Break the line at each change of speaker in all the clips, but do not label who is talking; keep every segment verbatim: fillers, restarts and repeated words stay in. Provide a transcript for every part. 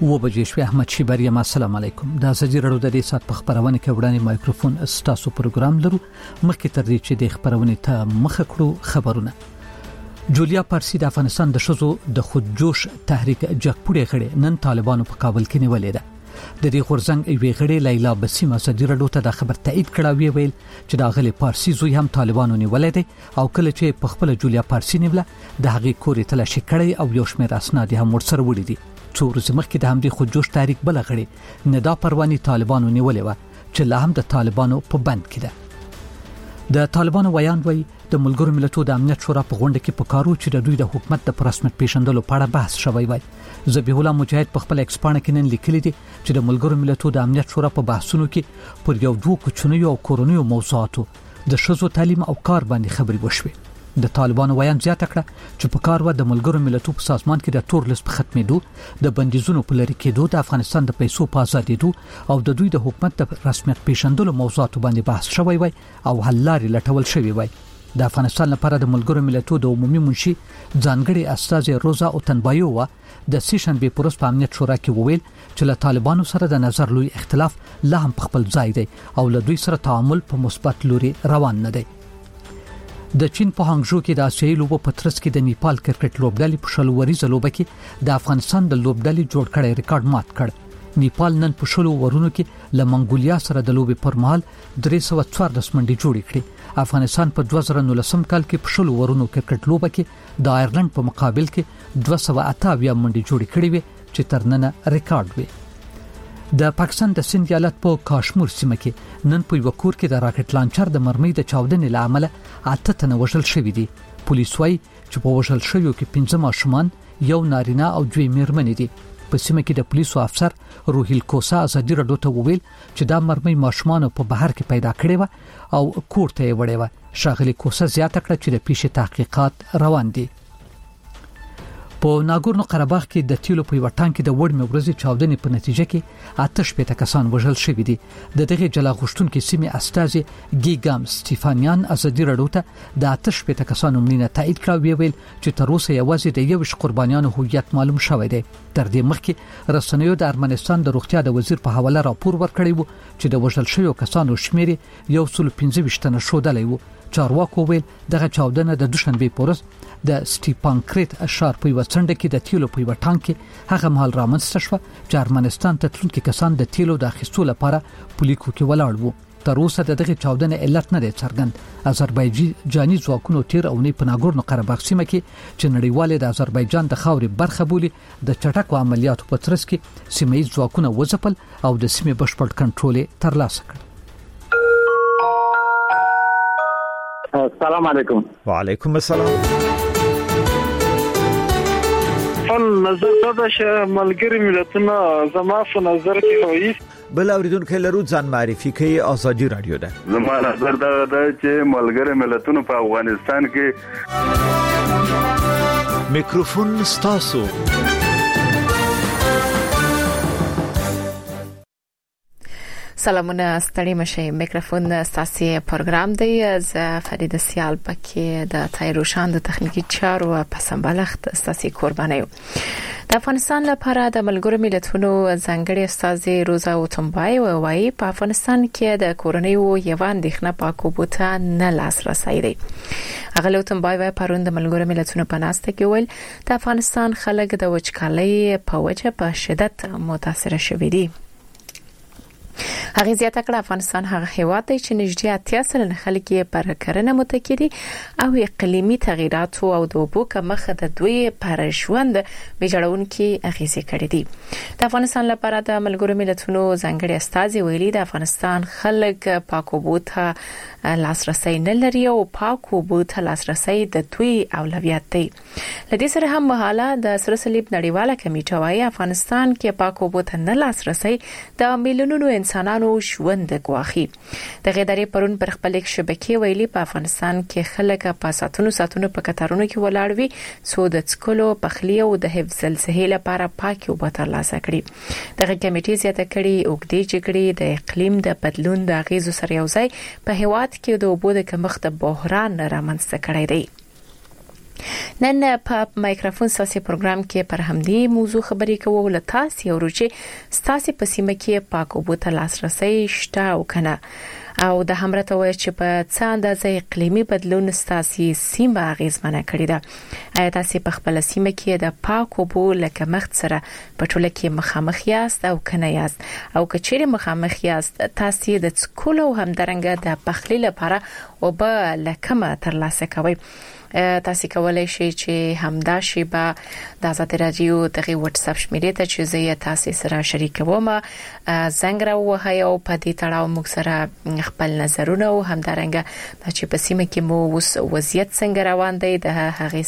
و بجې شوي. احمد شیبری، السلام علیکم. د ازادي رادیو د دې سات په خبرونه کې وړاندې مایکروفون ستاسو پروګرام لرو. مخکې تر دې چې د خبرونه ته مخ کړو خبرونه. جولیا پارسی د افغانستان د شذو د خودجوش تحریک جګپوړې غړي نن طالبانو په کابل کې نیولې ده. د دې غورځنګ یوې غړي لیلا بسیم ازادي رادیو ته د خبر تایید کړه، ویل چې د غلي پارسی زوی هم طالبانو نیولې ده او کله چې په خپل جولیا پارسی نیوله د هغې کورې تلاشي کړي او یو شمېر اسناد هم ورسره وړي دي. څو ورځې مخکې د همدې خودجوش تحریک بل غړي ندا پروانی طالبانو نیولې و چې لا هم د طالبانو په بند کې ده. د طالبانو ویان وایي د ملګرو ملتونو د امنیت شورا په غونډه کې پکارو چې د دوی د حکومت د پرسمت پیژندلو په اړه بحث شوی وای. ذبیح الله مجاهد په خپل ایکسپانه کې نن لیکلي دي چې د ملګرو ملتونو د امنیت شورا په بحثونو کې پر یو دوه کوچنیو او کورونیو موضوعاتو د شذو تعلیم او کار باندې خبري وشوي. د طالبانو ویان زیاته کړه چې په کار و د ملګرو ملتونو په سازمان کې د تور لیست په ختمېدو، د بندیزونو په لری کېدو، د افغانستان د پیسو په آزادېدو او د دوی د حکومت د رسمیت پیژندلو موضوعاتو باندې بحث شوی وای او حل لارې لټول شوی وای. د افغانستان لپاره د ملګرو ملتونو د عمومي منشي ځانګړي استاذ روزا اوتنبایو د سیشن به پروس په امنیت شورا کې وویل چې له طالبانو سره د نظر لوی اختلاف لا هم په خپل ځای دی او له دوی سره تعامل په مثبت لوري روان نه دی. د چین په هانګژو کې د آسیایي لوبو په ترڅ کې د نیپال کرکټ لوبډلې په شلوريزه لوبه کې د افغانستان د لوبډلې جوړ کړی ریکارډ مات کړ. نیپال نن په شلو ورونو کې له منګولیا سره د لوبې پر مهال درې سوه څوارلس منډې جوړې کړې. افغانستان په دوه زره نولسم کال کې په شلو ورونو کرکټ لوبه کې د آیرلند په مقابل کې دوه سوه اته اویا منډې جوړې کړې وې چې تر ننه ریکارډ وي. د پاکستان د سند ایالت په کاشمیر سیمه کې نن په یو کور کې د راکټ لانچر د مرمۍ د چاودنې له امله اته تنه وژل شوي دي. پولیس وايي چې په وژل شویو کې پنځه ماشومان، یو نارینه او دوه میرمنې دي. په سیمه کې د پولیسو افسر روهیل کوسا ازادي رادیو ته وویل چې دا مرمۍ ماشومان په بهر کې پیدا کړې و او کور ته یې وړې و. شاغلي کوسا زیاته کړه چې د پیښې تحقیقات روان دي. په ناګورنو قره باغ کې د تیلو په وټان کې د وړمې ورځې چاودنې په نتیجه کې اته شپېته کسان وژل شوي دي. د دغه جلا غوښتونکو سیمې استازي ګیګام سټیفانیان ازادي رادیو ته د اته شپېته کسانو مړینه تایید کړه، ویل چې تر اوسه یوازې د یو قربانیانو هویت معلوم شوی دی. تر دې مخکې رسنیو د ارمنستان د روغتیا د وزیر په حواله راپور ورکړی و چې د وژل شویو کسانو شمېر یو سل پنځه ویشت تنه ښودلی و. چارواکو ویل دغه چاودنه د دوشنبه پورس د سټیپانکریت اشار په وڅنډه کې د تیلو په وټان کې هغه مهال رامنځته شو چې ارمنستان ته تلونکي کسان د تیلو د اخیستو لپاره پولیکو کې ولاړ وو. تر اوسه دغه چاودنه علت نه دی څرګند. آذربایجاني ځواکونو تیر اونۍ په ناګورنو قره باغ سیمه کې چې نړیوال د آذربایجان د خاورې برخه بولي د چټکو عملیاتو په ترڅ کې سیمه ییز ځواکونه وځپل او د سیمې بشپړ کنټرول ترلاسه کړ.
السلام علیکم.
وعلیکم السلام.
فن نظر دا چې ملګری ملتونه زما په نظر کې وایي
بل اوریدونکو لرو ځان معرفي کوي. ازادي رادیو ده.
زما نظر دا ده چې ملګری ملتونه په افغانستان کې
میکروفون ستاسو.
سلامونه، ستړي مشه. میکروفون ستاسو پروګرام دی. ز فرید سیال پکې د تایروشان د تخنیکی چارو په سمبالښت ستاسو قرباني. د افغانستان لپاره د ملګرو ملتونو ځانګړي استاذ روزا اوتنبای وایي په افغانستان کې د کورونیو یو اندېښنه پاکوبو ته نه لاسرسي دی. هغه اوتنبای وايي پرون د ملګرو ملتونو په ناسته کې ویل د افغانستان خلک د وچکالۍ په وجه په شدت متاثر شوي دي. هغه زیاته کړه افغانستان هغه هیواد دی چې نږدې اتیا سلنه خلک یې پر کرنه متکی دي او اقلیمي تغیرات او د اوبو کمښت د دوی پر ژوند ویجاړونکي اغیزې کړې دي. د افغانستان لپاره د ملګرو ملتونو ځانګړي استازي ویلي د افغانستان خلک پاک اوبو ته لاسرسي نه لري او پاک اوبو ته لاسرسي د دوی اولویت دی. لدې سره هم مهاله د سره صلیب نړیواله کمیټه وايي افغانستان کې پاک اوبو ته نه لاسرسي د میلیونونو انسانانو ژوند ګواخي. د غیدارې پرون پر خپل شبکې ویلي په افغانستان کې خلک په ساتونو ساتونو په کتارونو کې ولاړ وي سو د څکلو پخلی او د حفظ الصحې لپاره پاکي اوبه ترلاسه کړي. دغه کمیټې زیاته کړي اوګدې جګړې د اقلیم د بدلون د اغیزو سره یوځای په هیواد کې د اوبو د کمښت بحران رامنځته کړی دی. نن په مایکروفون ساسي پروګرام کې پر همدې موضوع خبرې کوو لته سی اوروچې ستاسي په سیمه کې پاکو بوته لاسرسي شته او کنه او د همرته وای چې په څه اندازې اقليمي بدلون ستاسي سیمه غیزمنه کړې ده آیا تاسو په خپل سیمه کې د پاکو بو لکه مخ سره په ټوله کې مخامخ یاست او کنه یاست او کچېره مخامخ یاست تاسو د سکول او همدارنګه د پخلی لپاره او به لکه ترلاسه کوي تاسو کولای شئ چې همدا شی به د آزاد رادیو دغه واتس اپ شمیرې ته چې زه تاسو سره شریکوم زنګ راوهه او په دې تړاو موږ سره خپل نظرونه او همدارنګه چې په سیمه کې مو وس وضعیت څنګه روان دی د هغه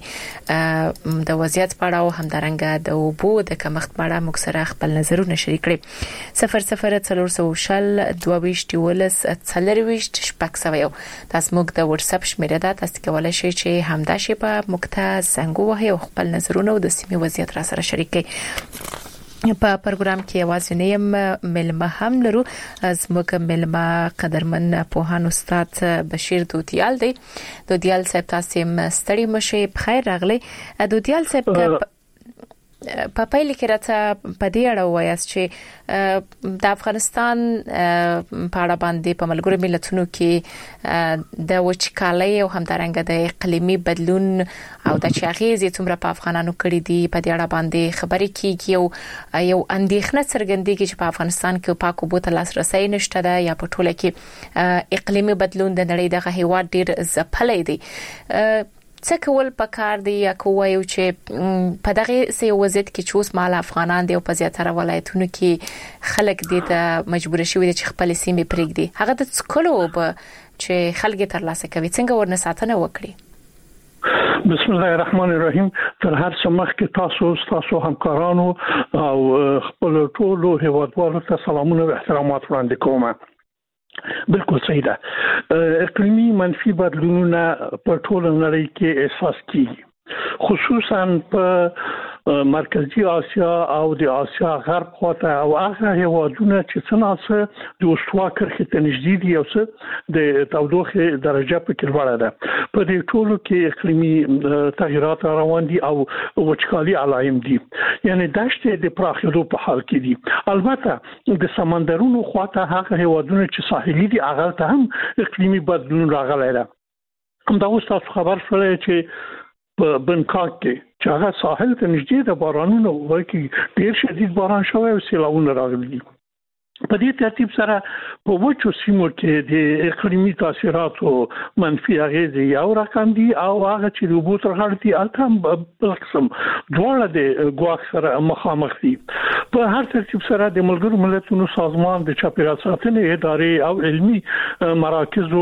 سیمه د وضعیت په اړه او همدارنګه د وبو د کمښت په اړه موږ سره خپل نظرونه شریک کړئ صفر صفر څلور سو شل دوه ویشت ولس څلور ویشت شپږ سوه تاسو موږ د واتس اپ شمیرې ده تاسو کولای شئ چې همدا شی په مکته زنګ وهي او خپل نظرونه او د سیمې وضعیت را سره شریک کړئ په پروګرام کې आवाज نیم ملما هم لرو از موږ ملما قدرمن پوهان استاد بشیر دودیال دی دودیال صاحب تاسو مستړی مشه بخیر راغلی دودیال صاحب په پایله کې راته په دې اړه وایاست چې د افغانستان په اړه باندې په ملګرو ملتونو کې د وچکالۍ او همدارنګه د اقلیمي بدلون او د چاغېزې څومره په افغانانو کړې دي په دې اړه باندې خبرې کیږي او یو اندېښنه څرګندېږي چې په افغانستان کې پاکو بوته لاسرسي نشته ده یا په ټوله کې اقلیمي بدلون د نړۍ دغه هیواد ډیر ځپلې دي څه کول پکار دی یا کوایو چې په دغه سي وضعیت کې چوس مال افغانان دی او په زیاتره ولایتونو کې خلک دي ته مجبور شوي چې خپل سیمې پرېږدي هغه د څکلو به چې خلک ترلاسه کوي څنګه ورنه ساتنه وکړي
بسم الله الرحمن الرحیم تر هر څه مخکې تاسو تاسو همکارانو او خپل ټولو هیوادوالو ته سلامونه او احترامات وړاندې کوم بالکل صحیح ده اقلیمی منفي بدلونونه په ټوله نړۍ کې احساس کیږي خصوصا په مرکزی آسیا او د آسیا غرب خواته او هغه هیوادونه چې څنګه د استوا کرښې ته نږدې دي او څه د تودوخه درجه په کې لوړه ده په دې ټولو کې اقلیمي تغیرات روان دي او وچکالي علائم دي یعنی دشت د پراخېدو په حال کې دي البته د سمندرونو خواته هغه هیوادونه چې ساحلي دي هغه ته هم اقلیمي بدلون راغلی ده هم دا اوس تاسو خبر شولای چې په بنکاک کې چې هغه ساحل ته نږدې د بارانونو وکړي ډیر شدید باران شوی او سیلاوونه راغلي دي په دې ترتیب سره په وچو سیمو کې د اقلیمي تاثیراتو منفي اغیزې یو رقم دي او هغه چې د بوتر غړتي التم بل قسم دواړه د ګواښ سره مخامخ دي په هر ترتیب سره د ملګرو ملتونو سازمان د چاپیریال ساتنې ادارې او علمي مراکزو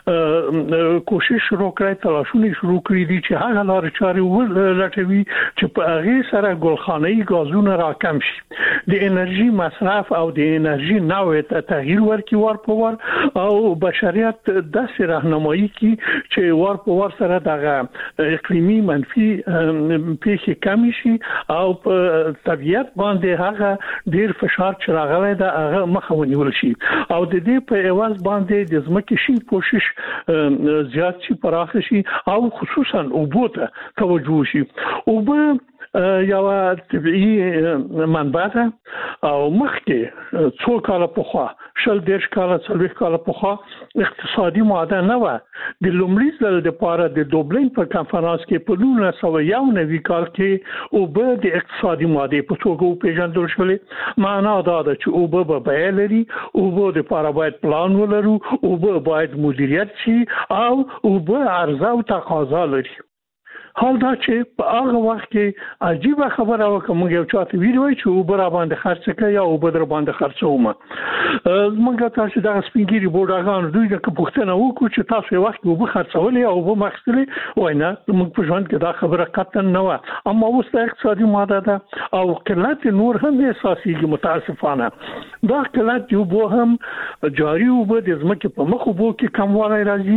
کوشش وکړي تلاشونه شروع کړي دي چې هغه لار چاري ولټوي چې په هغه سره ګلخانه‌ای غازونه راکم شي د انرژي مصرف او د انرژي نوې ته تغییر ورکړي ور په ور او بشریت داسې راهنمایي کوي چې ور په ور سره دغه اقلیمي منفي پیښې کم شي او په طبيعت باندې هغه ډیر فشار چې راغلی دا هغه مخه ونیول شي او د دې په ایواز باندې د ځمکې شي کوشش زیات شي پراخ شي او خصوصا اوبوته توجه شي اوبه یو طبيعي منبع ده او مخکې څو کاله پخوا شل دیش کاله څلوېښت کاله پخوا اقتصادي ماده نه و د لومړي ځل لپاره د دوبلین په کانفرنس کې په نولس سوه یو نوي کال کې اوبه د اقتصادي ماده په توګه وپېژندل شولې معنا دا ده چې اوبه به بیه لري اوبه د لپاره باید پلان ولرو اوبه باید مدیریت شي او اوبه عرضه او تقاضا لري حال دا چې په هغه وخت کې عجیب خبره وکړه موږ یو چاته ویلوي چې اوبر باندې خرڅ کړي یا اوبر باندې خرڅومه موږ تاسو دا سپینګری بورډاګان دوی د پښتنه وکړو چې تاسو یو وخت اوبر خرڅولې او اوبر مخسلې وای نه موږ په ژوند کې دا خبره قطعا نه و اما اوس د اقتصادي ماده ده او قلت نور هم اساسي متاسفانه دا قلت یو به هم جاری اوبر د ځمکې په مخ وبو کې کموالی راځي چې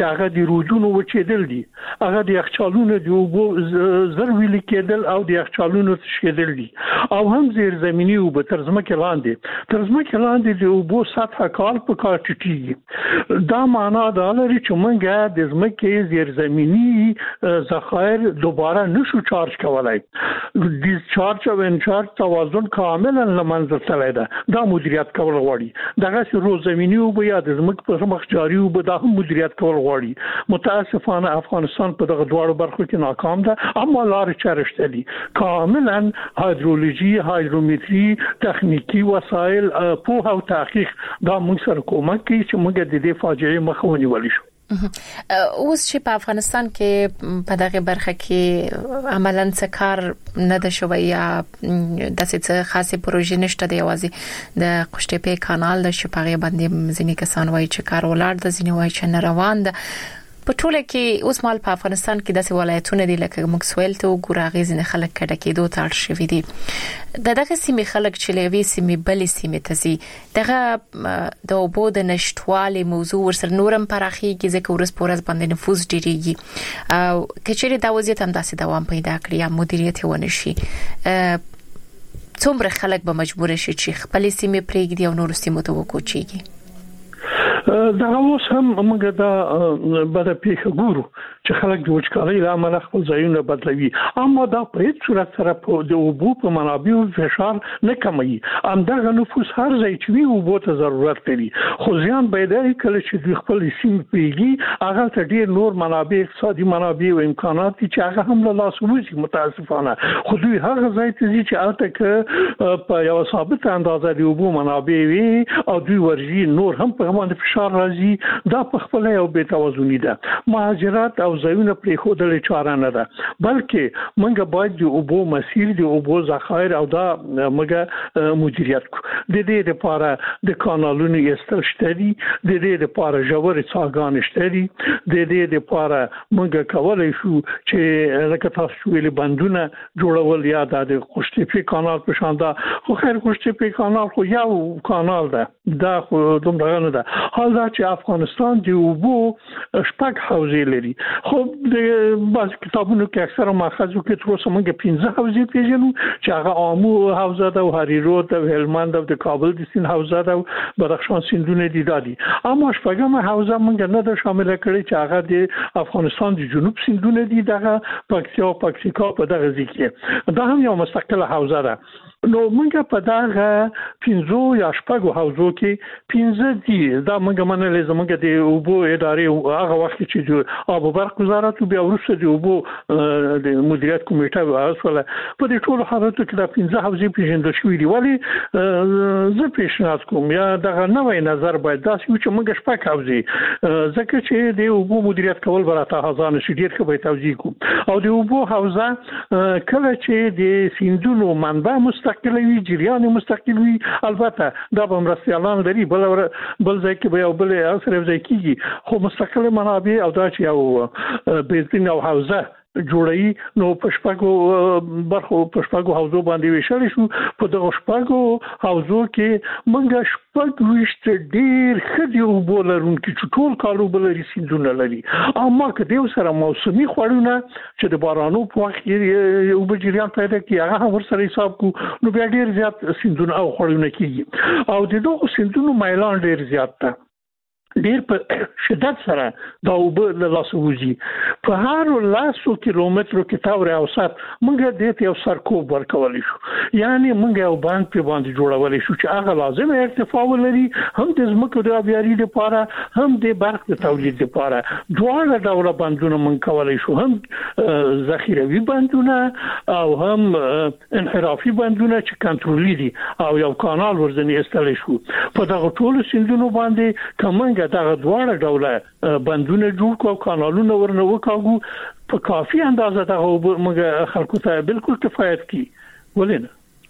چې هغه د رودونو وچېدل دي، هغه د یخچالونو د اوبو زر ویل کېدل او د یخچالونو تشکېدل دي، او هم زیر زمینی اوبه تر ځمکې لاندې تر ځمکې لاندې د اوبو سطح کال په کال ټیټیږي. دا معنا دا لري چې موږ د ځمکې زیر زمینی ذخایر دوباره نشو چارج کولای. د چارج او انچارج توازن کاملا لمنځه تللی ده. دا مدیریت کول غواړي. دغه روز زمینی اوبه یا د ځمکې په مخ جاري اوبه دا هم مدیریت کول غواړي. متاسفانه افغانستان په دغه دواړو برخو کې ناکام ده، اما لار چرشته دي. کاملا هایدرولوژي، هایدرومتري، تخنیکی وسایل، پوهه او تحقیق دا موږ سره کومک کوي چې موږ د دې فاجعې مخه ونیول شو.
اوس چې په افغانستان کې په دغه برخه کې عملاً څه کار نه ده شوی یا د څه خاصه پروژې نشته دی، یوازې د قشتېپې کانال د شپږ باندې ځینې کسان وایي چې کار ولاړ د ځینې وایي چې نه روان ده. په ټوله کې اوس مال په افغانستان کې داسې ولایتونه دي لکه مکسویل ته وګورئ، غیزن خلک کډه کېدو ته اړ شوي دي. د دغه سیمې خلک چې لوي سیمې بلې سیمې ته ځي، دغه د اوبو د نشټوالي موضوع ورسره نورم پراخیږي ځکه ورس پورز باندې نفوذ ډیریږي، او کچېره دا وضعیت هم داسې دوام پیدا کړی یا مدیریت ونه شي، څومره خلک به مجبور شي چې خپل سیمې پرېږدي او نور سیمو ته وکوچیږي.
دا اوس هم موږ دا بد پیښه ګورو چې خلک د وچکالۍ له امله خپل ځایونه بدلوي، اما دا په هیڅ صورت سره په د اوبو په منابعو فشار نه کموي. همدغه نفوس هر ځای چې وي اوبو ته ضرورت لري، خو ځان باید کله چې دوی خپل سیمې پرېږدي هغه ته ډېر نور منابع، اقتصادي منابع او امکانات دي چې هغه هم له لاسه وځي متاسفانه. خو دوی هغه ځای ته ځي چې هلته که په یوه ثابته اندازه د اوبو منابع وي او دوی ورځي نور هم په باندې فشار راځي، دا په خپل یو بې توازني ده. مهاجرت او ځایونه پرېښودل چاره نه ده، بلکې موږ باید د اوبو مسیر، د اوبو ذخایر او دا موږ مدیریت کړو. د دې لپاره د کانالونو ایستل شته دي، د دې لپاره ژورې څاګانې شته دي، د دې لپاره موږ کولای شو چې لکه تاسو ویلي بندونه جوړول یا د قشتېپې کانال په شان ده. خو خیر قشتېپې کانال خو یو کانال ده، دا خو دومره نه ده. حال دا چې افغانستان د اوبو شپږ حوزې لري، خو د بعض کتابونو کې اکثره ماخذو کې تر اوسه موږ پنځه حوزې پیژنو چې هغه آمو حوزه ده او هریرود او هلمند او د کابل د سیند حوزه ده او بدخشان سیندونه دي دادي. اما شپږمه حوزه موږ نه ده شامل کړې چې هغه د افغانستان د جنوب سیندونه دي، دغه پکتیا او پکتیکا په دغه ځای کې دا هم یو مستقله حوزه ده. نو موږ په دغه پنځو یا شپږو حوزو کې پنځه دي. دا موږ منلې زموږ د اوبو ادارې هغه وخت چې د آب او برق وزارت بیا وروسته د اوبو د مدیریت کمیټه واسوله په دې ټولو حالاتو کې د پنځه حوزې پیژندل شوې دي. ولی زه پیشنهاد کوم یا دغه نوې نظر باید داسې و چې موږ شپږ حوزې، ځکه چې د اوبو مدیریت کول براته هزانه شي ډیر ښه به توضیح کوم. او د اوبو حوزه کله چې د سیندونو منبع مستقل وي، جریان مستقل وي، البته دا به مرستيالان لري، بل بل ځای کې به یو بل اثر ځای کیږي، خو مستقل منابع او دا چې یو بیلتین او حوزه جوړي. نو په شپږو برخو په شپږو حوزو باندې ویشل شو. په دغه شپږو حوزو کې موږ شپږ ویشت ډیر خدي اوبو لرونکي چې ټول کالو بل لري سیندونه لري. اما که دیو سره موسمي خوړونه چې د بارانو په وخت کې اوبو جریان پیدا کوي هغه هم ورسره حساب کو، نو بیا ډیر زیات سیندونه او خوړونه کیږي او د دغه سیندونو میلان ډیر زیات ده. ډیر په شدت سره دا اوبه له لاسه وځي. په هر لاسو کیلومترو کې تاور اوسط موږ د دې یو سرکوب ورکولای شو، یعنی موږ یو باند په باندې جوړولای شو چې هغه لازم ارتفاع ولري، هم د زمکو د ابياري لپاره هم د برق د تولید لپاره. دواړه ډول باندونه موږ کولای شو، هم ذخیروي باندونه او هم انحرافي باندونه چې کنټرولي دي او یو کانال ورځنی استل شو. په دغه ټولو سیندونو باندې کومه دغه دواړه ډوله بندونه جوړ کو، کانالونه ورنه وکاغو، په کافي اندازه دغه موږ خلکو ته بالکل کفایت کی ولینه.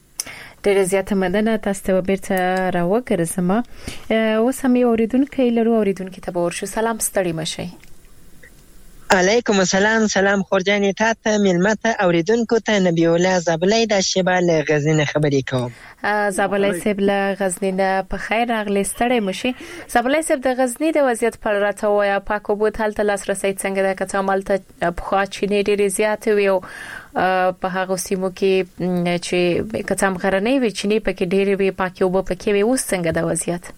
ډېر زیاته مننه، تاسو ته بیرته راوګرځم. اوس هم اوریدونکو لرو اوریدونکو ته ورشو. سلام، ستړي مشئ.
علیکم السلام. سلام خورجانې تاته ملمته اوریدونکو ته نبی الله زابلای د شیبه له غزنین خبرې کوم.
زابلای صاحب له غزنین په خیر راغلی ستړی مشي. زابلای صاحب د غزنی د وضعیت په اړه راته وایي پاکو بوت هلته لاسرسي څنګه د کته مالته په خوا چینه ډیره زیات وي او په هغه سیمو کې چې کته مغرنۍ وي چینه پکې ډیره وي پاکو بو پکې وي اوس څنګه د وضعیت؟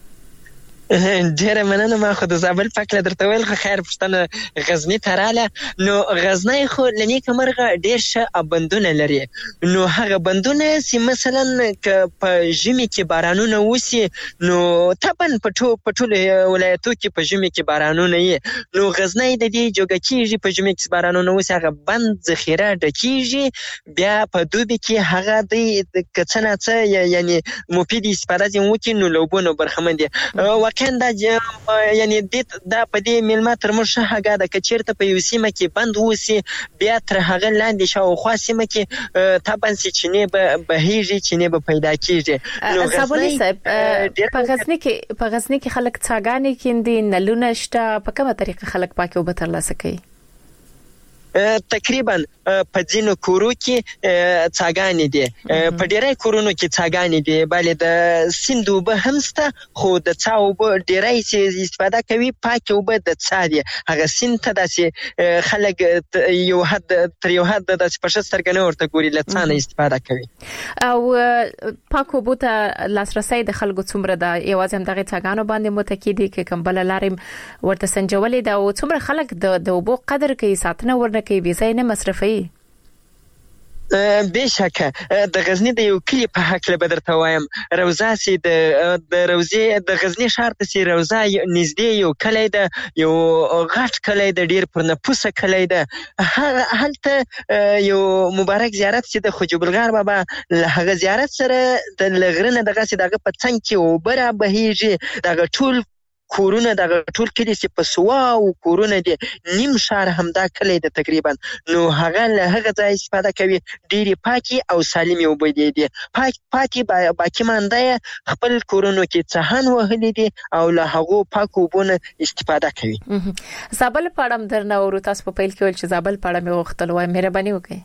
ډیره مننه. ما خو د زابل پاک له درته ویل خو خیر پښتنه غزنی تراله نو غزنی خو لنی کمرغه ډیر ښه بندونه لري نو هغه بندونه چې مثلا ک په ژمي کې بارانونه وسی نو تبن پټو پټول ولایتو کې په ژمي کې بارانونه یې نو غزنی د دې جوګه کېږي په ژمي کې بارانونه وسی هغه بند ذخیره ډکیږي بیا په دوبي کې هغه د کڅنه څه یعنی مفید استفاده ځین وکي نو لوبونو برخمن دي کنده یعنی د د په دې ملما تر مرشه هغه د کچیرته په یو سیمه کې بند وسی بیا تر هغه لاندې شاو خو سیمه کې تابن سي چینه به بهيږي چینه به پیدا کیږي
نو غزنی صاحب په غزنی کې په غزنی کې خلک څاګانې کیندي نلونه شته په کومه طریقه خلک پاکي وب ترلاسه کوي؟
تقریبا په ځینو کورو کې څاګانې دي په ډیرای کورونو کې څاګانې دي بلې د سیند وب همسته خو د څا وب ډیرای چې استفاده کوي پاکي وب د څا دي هغه سیند ته داسې خلک یو حد تر یو حد د پښتسترګنه ورته ګوري لڅانه استفاده کوي
او پاکو وب ته لاسرسي د خلکو څومره د یوازې هم دغه څاګانو باندې متکیدي کې کمبل لارم ورته سنجولې دا او څومره خلک د وب قدر کوي ساتنه ورنه کوي بيزای نه مصرفي
بشکه د غزنی د یو کلی په حق له بدرته وایم روزه سي د د روزي د غزنی شهر ته سي روزه نږدې یو کلی د یو غټ کلی د ډیر پر نفوسه کلی د هلته یو مبارک زیارت چې د خجوب الغار بابا هغه زیارت سره د لغرنه دغه سي دغه په څنګ کې او بره بهيږي دغه ټول کورونه د ټول کلی چې په سوا او کورونه دي نیم شهر همدا کلی د تقریبا نو هغه له هغه ځای استفاده کوي ډيري پاکي او سالمي وبدي دي پاک پاکي باقي مانده خپل کورونو کې څهان وهلي دي او له هغه پاکو بونه استفاده کوي.
زابل پاړم درنه ورو تاسو په پیل کې ول چې زابل پاړم یو وخت لوي مهرباني وکړئ.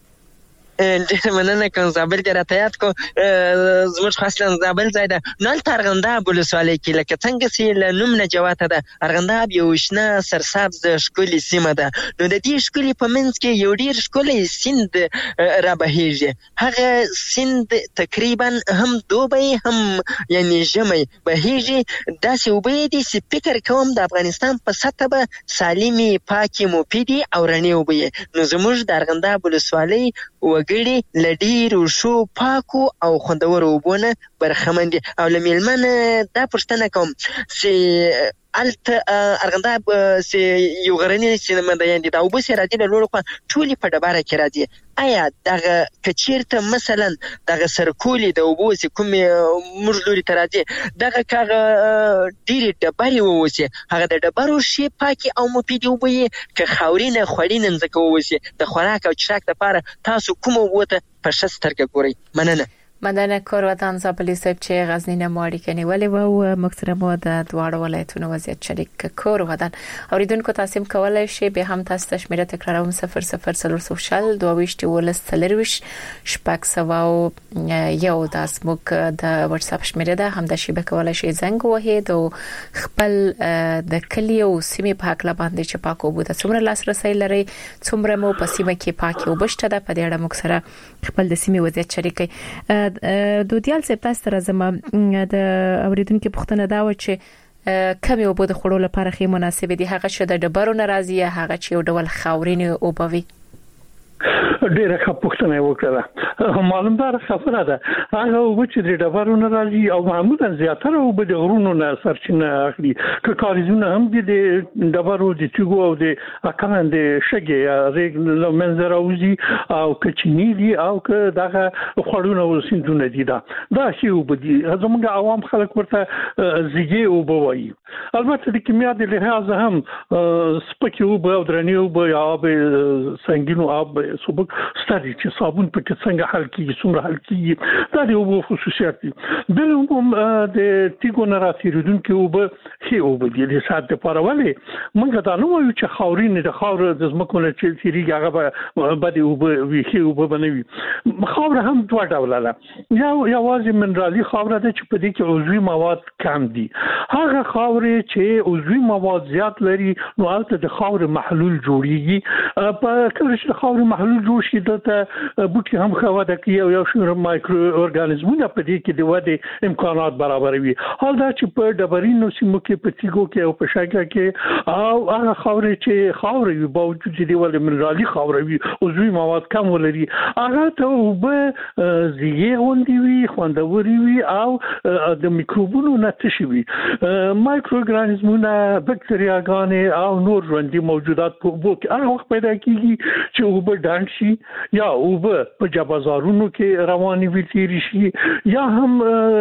ډېر مننه کوم زابل کې راته یاد کو زموږ خاصه زابل ځای ده نو ترغنداب ولسوالۍ کې لکه څنګه چې له نوم نه جواته ده ارغنداب یو شنه سرسبز ښکلې سیمه ده نو د دې ښکلې په منځ کې یو ډېر ښکلی سیند را بهیږي هغه سیند تقریبا هم دوبی هم یعنی ژمی بهیږي داسې وبې دي چې فکر کوم د افغانستان په سطح به سالمي پاکي مفیدي او رڼې وبې نو زموږ د ارغنداب ولسوالۍ وګړي لډیر شو پاکو او خوندور وبونه برخمن دي او لملمن دا پښتنه کوم چې الت ارغنداب سي یو غرنی سینما د یاندې دا وبسه راځي له لوړ په ټولي په ډبره کې راځي آیا دغه کچیرته مثلا دغه سرکولي د وبوسه کوم موږ لوري ته راځي دغه کاغه ډيري ډبري ووسه هغه د ډبرو شي پاکي او مفید وبې ک خاورینه خړینه ځکه ووسه د خوراک او چراک لپاره تاسو کوم وته په شسترګه ګوري. مننه.
مدنه کور وطن زابلی صاحب چې غزنی نه ماړی کني ولی وو مکترمو د دواړو ولایتونو وضعیت شریک کور وطن اوریدونکو تاسو کولای شئ به هم تاسو ته شمیره تکراروم صفر صفر صفر سوشل دوه ولس تلروش شپږ سو یو د اسموک د واتس اپ شمیره ده هم د شبکه کولای شئ زنګ وهید او خپل د کلیو سیمه په حق باندې چې پاکو بوته څومره لاسرسي لري څومره مو په سیمه کې پاکي وبشته ده په دې اړه موږ سره خپل د سیمه وضعیت شریکي دودیال سپ تاسو تر زما د اوریدونکو پوښتنه دا و چې کمی وبو د خړو لپاره خې مناسب دي هغه چې د ډبرو ناراضي هغه چې یو ډول خاورین او بوي
ډیره ښه پوښتنه وکړه معلومدار خبره ده هغه و چې د ډبرو ناراضي او معمولا زیاتره و به د غرونو نه سرچینه اخلي که کاریزونه هم دي د ډبرو د تیګو او د اکمن د شګي ریګ منظر اوزي او کچنی دي او که دغه خړونه او سندونه دي دا دا شی و به دي زموږ عوام خلک ورته زیږي او بوي البته د کیمیا د لحاظ هم سپکي او به درنیو به یا به سنگینو آب سبک ستدي چې صابون په کې څنګه حل کیږي څومره حل کیږي دا د اوبو خصوصیات دي. بل هم د تیګو نه راتېریدونکي اوبه ښې اوبه دي د صحت لپاره. ولې موږ دا نه وایو چې خاورین د خاور د ځمکو نه چې تیریږي هغه به بدې اوبه وي ښې اوبه به نه وي. خاوره هم دوه ډوله ده، یا یوازې منرالي خاوره ده چې په دې کې عضوي مواد کم دي. هغه خاورې چې عضوي مواد زیات لري نو هلته د خاورې محلول جوړیږي. په کله چې د خاورې محلول جوړ شي دلته بوټي هم ښه وده کوي او یو شمېر مایکرو ارګانیزمونه په دې کې د ودې امکانات برابروي. حال دا چې په ډبرینو سیمو کې په تیګو کې او په شګه کې او هغه خاورې چې خاورې وي باوجود دې ولې منرالي خاورې وي عضوي مواد کم ولري هغه ته اوبه زیږې غوندې وي، خوندورې وي او د میکروبونو نه تشي وي. مایکرو ارګانیزمونه، بکتریاګانې او نور ژوندي موجودات په اوبو کې هغه وخت پیدا کیږي چې اوبه ډنډ شي یا اوبه په جبازارونو کې روانې وي تیرې شي یا هم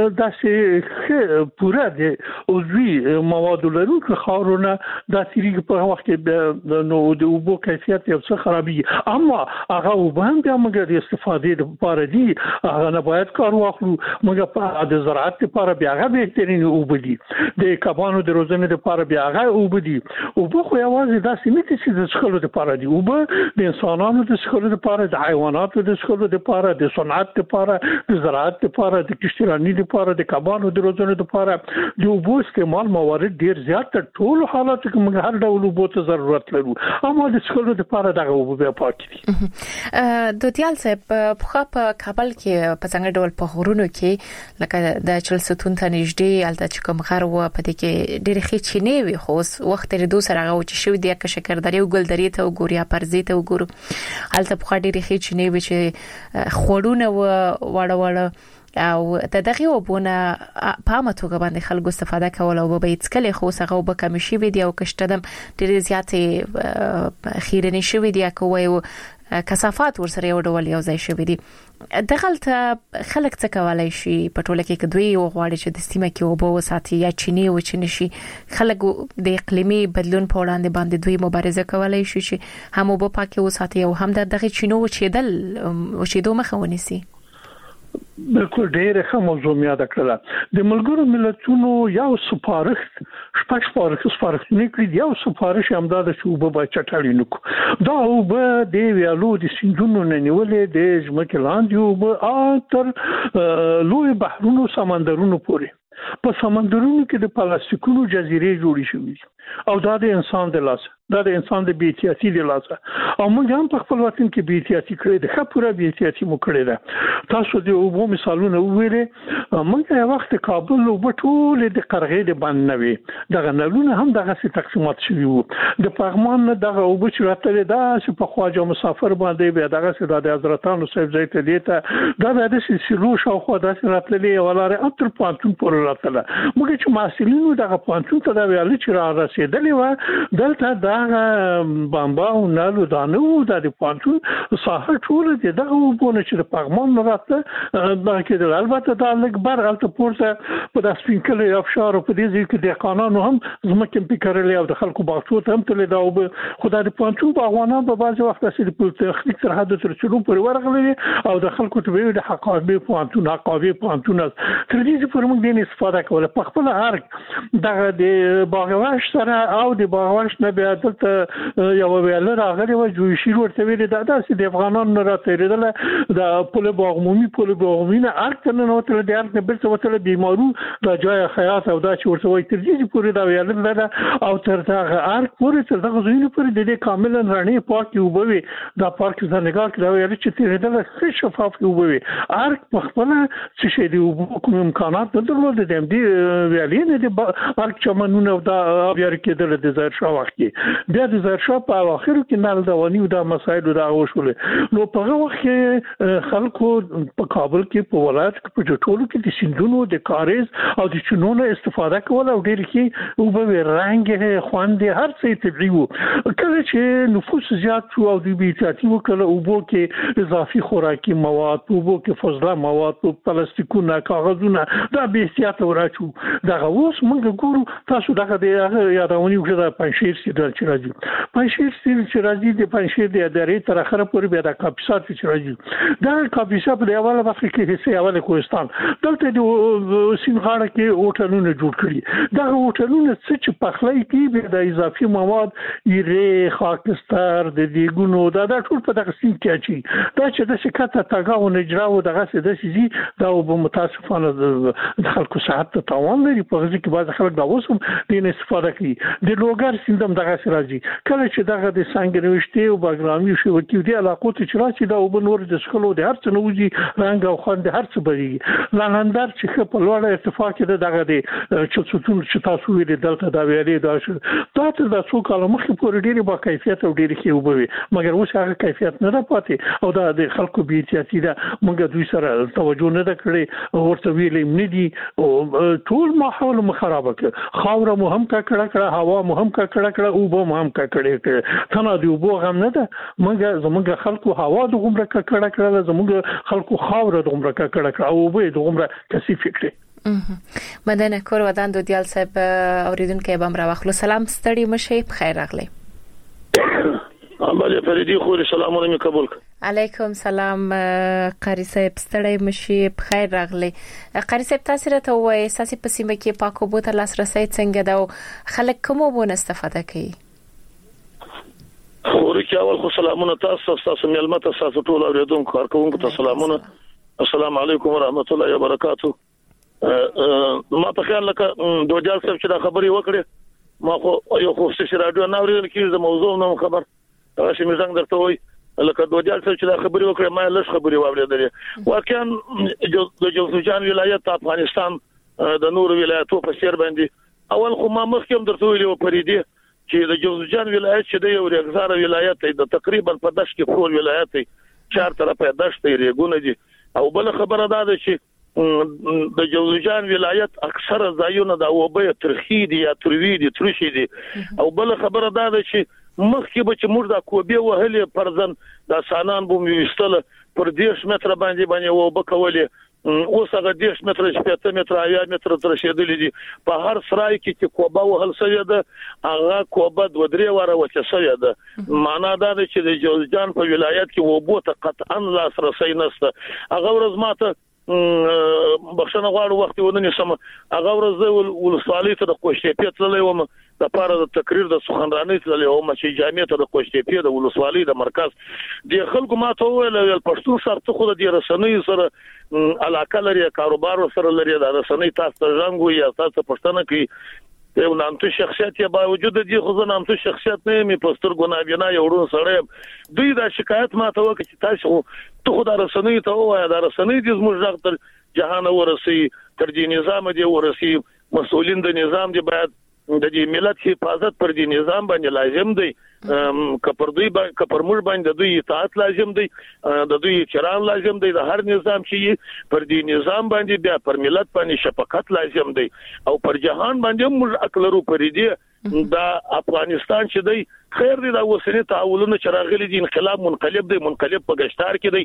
داسې پوره د عضوي موادو لرونکو خاورونه دا تیریږي په وخت کې نو د اوبو کیفیت یو څه خرابېږي. اما هغه اوبه هم بیا موږ د استفادې لپاره دي، هغه نه باید کار واخلو. موږ په د زراعت لپاره بیا هغه بهترین اوبه دي، د کبانو د روزنې لپاره بیا هغه اوبه دي. اوبه خو یوازې داسې نه دي چې د څښلو لپاره دي، اوبه د انسانانو د څښلو لپاره، د حیواناتو د څښلو لپاره، د صنعت لپاره، د زراعت لپاره، د کشترانی لپاره، د کبانو د روزنې لپاره د اوبو استعمال موارد ډیر زیات تر ټولو حالاتو کې موږ هر ډول اوبو ته ضرورت لرو، اما د څښلو لپاره دغه اوبه بیا پاک دي.
دوتیال صاحب په په کابل کې په څنګه ډول په غرونو کې لکه د چلستون ته نږدې الته چې کوم غر و په دې کې ډېر ښه چینه وي خو وخت لري دوه سره غو چې شو دی که شکردري او ګلدري ته وګوریا پرزي ته وګورو الته په ډېر ښه چینه وي چې خورونه و وړه وړه او د دغه وبونه په ماتوګه باندې خلکو استفاده کول او به یتکل خو سغه وب کم شي وي دی او کشتدم ډېر زیاتې خیرنی شوی دی کوي او کثافات ورسره یو ډول یو ځای شوی دی. دغلته خلک څه کولای شي په ټوله کې کدوی او غواړي چې د سیمه کې وبو وساتي یا چینی او چنشي خلک د اقلیمي بدلون په وړاندې باندې دوی مبارزه کولای شي چې هم وبو پاکي وساتي او هم د دغه چینو چیدل او چیدو مخه ونیسي.
بالکل ډېر ښه موضوع مې یاد کړله. د ملګرو ملتونو یو سپارښت شپږ سپارښت سپارښتونه کړی یو سپارښت هم دا چې اوبه باید چټلې نکو. دا اوبه د ویالو د سیندونو نه نیولې د ځمکې لاندې اوبه تر لوی بحرونو سمندرونو پورې په سمندرونو کې د پلاستیکونو جزیرې جوړې شوې او دا د انسان د لاس دا د انسان د بی احتیاطي د لاسه او موږ هم په خپل وطن کې بی احتیاطي کړې ده، ښه پوره بی احتیاطي مو کړې ده. تاسو د اوبو مثالونه وویلې، موږ یو وخت کابل اوبه ټولې د قرغې د بند نه وي، دغه نلونه هم دغسې تقسیمات شوي وو. د پغمان نه دغه اوبه چې راتلې داسې په خواجه مسافر باندې بیا دغسې دا د حضرتانو صاحب ځای ته دې ته دا بیا داسې سیلو شاوخوا داسې راتللې یوه لارې اب تر پوهنتون پورې راتله. موږ چې محصلینو دغه پوهنتون ته دا ویالې چې را رسېدلې وه دلته دا بامبا او نالو دانو د پوهنتون ساحه ټول دغه وبونه چې د پغمان نه راته دا کې د البته د اکبر الته پورته په د سپینکلې افشار په دې ځای کې د قانونو هم زمکه پکړلې او د خلکو باغچو ته هم تل دا وب خدای د پوهنتون باغوانان په بعض وخت چې په تخنیک سره حد تر چلو پر ورغلې او د خلکو ته ویل د حقابه پوهنتون حقابه پوهنتون تر دې پر موږ د استفاده کوله په خپل ارګ دغه د باغواش سره او د باغواش نه بیا دلته یو ویل راغلی و جوړشي ورته ویل دا داسې د افغانانو راتېریدل د پوله باغمومي پوله باغمومي نه ارګ نه نوتل د ارګ نه بیرته وتل بیمارو د جای حیات او دا چې ورته وایي تر دې پورې دا ویل نه او تر دغه ارګ پورې تر دغه ځینو پورې د دې کاملا رڼې پاکي وبوي دا پارک زنګار کې دا ویل چې تیرېدل ښه شفاف وبوي ارګ په خپل څه شي دی کوم امکانات نه درلود د دې ویلې نه د ارګ چمنونه دا بیا کېدل د ظاهر شاه وخت کې بیا د ظاهر شاه په اخر کې نال دواني او د مسایلو دا وشول نو په هغه وخت کې خلکو په کابل کې په ولایت کې په ټولو کې د سیندونو د کاریز او د چونونو استفاده کول او ډېر کې او به رنګ خوند هر څه طبيعي وو. کله چې نفوس زیات شو او د بیتاتی وکړه او بو کې اضافي خوراکي مواد او بو کې فضله مواد او پلاستیکونه کاغذونه دا به احتیاط وراچو دغه اوس موږ ګورو تاسو دغه د یادونی وکړه د پنځیر سیدل چې راځي پنځیر سیدل چې راځي د پنځیر د ادارې تر اخره پورې بیا د کاپیسات چې راځي دا کاپیسات په اوله وخت کې هیڅ اوله کوهستان دلته د سینغاړه کې هوټلونه جوړ کړي دا هوټلونه چې پخلای کې به د اضافي مواد یې خاکستر د دیګونو دا د ټول په دغه سین کې اچي دا چې د شکایت تاګاو نه اجراو دغه څه د سيزي دا به متاسفانه د خلکو صحت ته تاوان لري په ځکه کې بعض خلک دا اوسم د استفاده کوي د لوګر سیندم دغه راځي کله چې دغه د سانګنوشتي او باګرامي شو کې د علاقو ته چې راځي دا وب نور د سکلو د هر څه نوځي رنګ او خوند هر څه بری لاندار چې په لوړ ارتفاع کې دغه د چوتون چې تاسو ویل دلته دا ویلي دا دا ته د څو کال مخکې پورې ډېری با کیفیت او ډېری کې وبوي مګر اوس هغه کیفیت نه را پاتې او دا د خلکو بي احتیاطي ده موږ دوی سره توجه نه کړې ورته ویلې نه دي او ټول ماحول خراب کړ خاور مو هم کا کړه کړه هوا مو هم کا کړه کړه او به هم کا کړه ثنا دی وبو غم نه ده موږ زموږ خلکو هوا د عمره کا کړه کړه زموږ خلکو خاور د عمره کا کړه کړه او به د عمره کثیف کړي
مدنه کور ودان دو دیال صاحب اوریدونکو به امر واخلو سلام ستړي مشه بخیر راغلی
امباله فریدی خو سلام علیکم قبول
علیکم سلام قاری صاحب ستړی مشي بخیر راغلی قاری صاحب تاسو راته وایي اساسي په سیمه کې پاکو بوته لاسرسي څنګه دا خلک کوم وبونه استفاده کوي
خوري اول خو سلامونه تاسو تاسو ملمت تاسو ټول اوریدونکو کارکونکو ته سلامونه السلام علیکم ورحمت الله وبرکاتہ ما په خیال لکه دوجال صاحب چې دا خبري وکړه ما خو یو خو ستاسو رادیو نه اورېدل کیږي د موضوع نوم خبر تاسو مې څنګه درته وایي لکه دوجال څه چې دا خبري وکړه ما لږ خبري واورېدلې واقعا د جوزجان ولایت افغانستان د نور ولایتو په سیر باندې اول خو ما مخکې درته ویلو پریدي چې د جوزجان ولایت چې د یو رغزار ولایت د تقریبا په داش کې ټول ولایت چار طرفه داش ته ریګونه دي او بل خبره ده چې د جوزجان ولایت اکثره ځایونه د اوبه ترخی دي یا تروی دي ترشي دي او بل خبره ده چې مخکې به چې موږ د کوبه وهلې پرځن د سانان بوم وستل پر دیش متر باندې باندې و بکولې اوس هغه دیش متر شپږ متر یا متر تر شیدلې دي په هر سرای کې چې کوبه وهل سوی ده هغه کوبه د ودرې واره وچه سوی ده معنا دا ده چې د جوزجان په ولایت کې وبوته قطعا لاسرسي نشته هغه ورځ ماته بخښنه غواړم وخت ونه نسم هغه ورځ ولسوالۍ ته د کوشتپې تللې وم د پاره د تقریر د سخنرانۍ تللې وم چې جامعه ته د کوشتپې د ولسوالۍ د مرکز د خلکو ماته ویل پښتون صاحب ته خو د رسنۍ سره علاقه لري کاروبار سره لري د رسنۍ تاسو ته ژوند یا تاسو پښتنه کوي یو نامتو شخصیت یا باوجود دي خو زه نامتو شخصیت نه می پستر ګنابینا یو ورو سره دوی دا شکایت ماته وکړي چې تاسو ته خو دا رسنۍ ته وایي دا رسنۍ د زموږ تر جهان ورسي تر دې نظام دی ورسي مسؤلین د نظام دی باید د دې ملت حفاظت پر دې نظام باندې لازم دی کپر دوی باندې کپر موږ باندې دوی اطاعت لازم دی د دوی احترام لازم دی د هر نظام چې پر دې نظام باندې بیا پر ملت باندې شفقت لازم دی او پر جهان باندې موږ عقلرو پر دې دا افغانستان چې دی خیر دی دا وسنی تعاونونه چې راغلي دي انقلاب منقلب دی منقلب په گشتار کې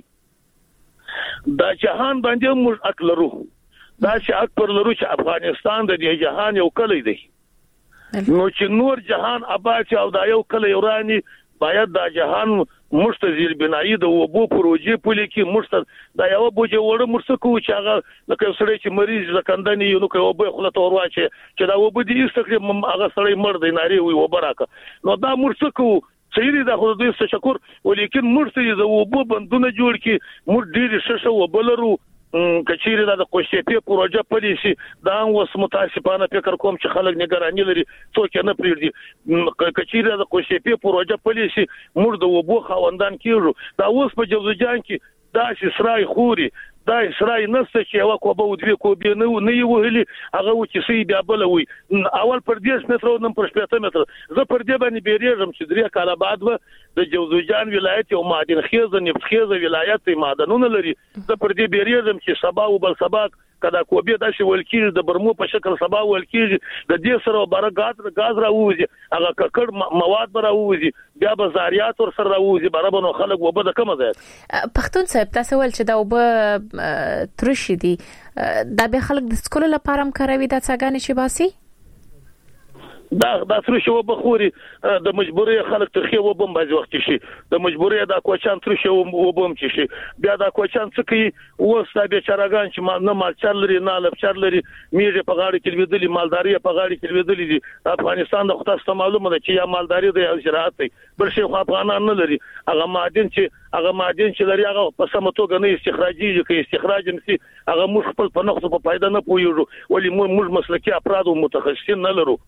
دی دا جهان باندې موږ عقلرو دا چې اکبر لرو چې افغانستان د دې جهان یو کلی دی نو چې نور جهان آباد او دا یو کله یورانی باید دا جهان مستزیل بنایی د وبو پروژې پولي کې مست دا یو بوجه وړ مرسکو چې هغه لکه سړی چې مریض لکندنی یو نو کوي وبو خلته ورواچي چې دا وبو دي استخدام هغه سړی مړ دی ناری وي وبراکه نو دا مرسکو سيري دا خو دوی تشکر ولیکن مرسي د وبو بندونه جوړ کی مر ډیر ششه وبلرو کچېره دا د کوشتپې پروژه پالیسي دا اوس متاسفانه فکر کوم چې خلک نگرانی لري څوک نه پریږدي کچېره د کوشتپې پروژه پالیسي موږ د وبو خواندان کیږو دا اوس په جوزجان کې دا سرای خوري دا سرای نسته چې یو کوبه او دوی کوبه نه نه وهلي هغه و چې سي بیا بلوي اول پر دیش متر نن پر شپږ متر زه پر دې باندې بیرېږم چې درې کاله بعد و د جوزجان ولایت او معدن خیز نفت خیز ولایت معدنونه لري زه پر دې بیرېږم چې سبا او بل سبا کدا کوبه د شي ولکې د برمو په شکل سبا ولکې د دې سره بار غاز غاز راوځي هغه ککړ مواد راوځي بیا به زاریات ور سره راوځي برابر خلک وبد کم ده
پښتون صاحب تاسو ول چې دا وب ترشي دي دا به خلک د سکول لپاره هم کاروي د څنګه نشي باسي
دا دا ترشه وبخوري د مجبوري خلک ترخي وبم باز وخت شي د مجبوري د کوچان ترشه وبم شي بیا د کوچان څخه وستا به چرګان چې نه مال چلري نه لب چلري میږي په غاړه کې ویدلې مالداري په غاړه کې ویدلې دي افغانستان د خصوصا معلومه ده چې یا مالداري د زراعت دی بل شي خو افغانان نه لري هغه معدن چې هغه معدن چې لري هغه په سم توګه نه استخراجي کې استخراج نشي هغه موږ خپل په نقص په فائدہ نه پويږو ولی موږ مسلکي افراد او متخصصین نه لرو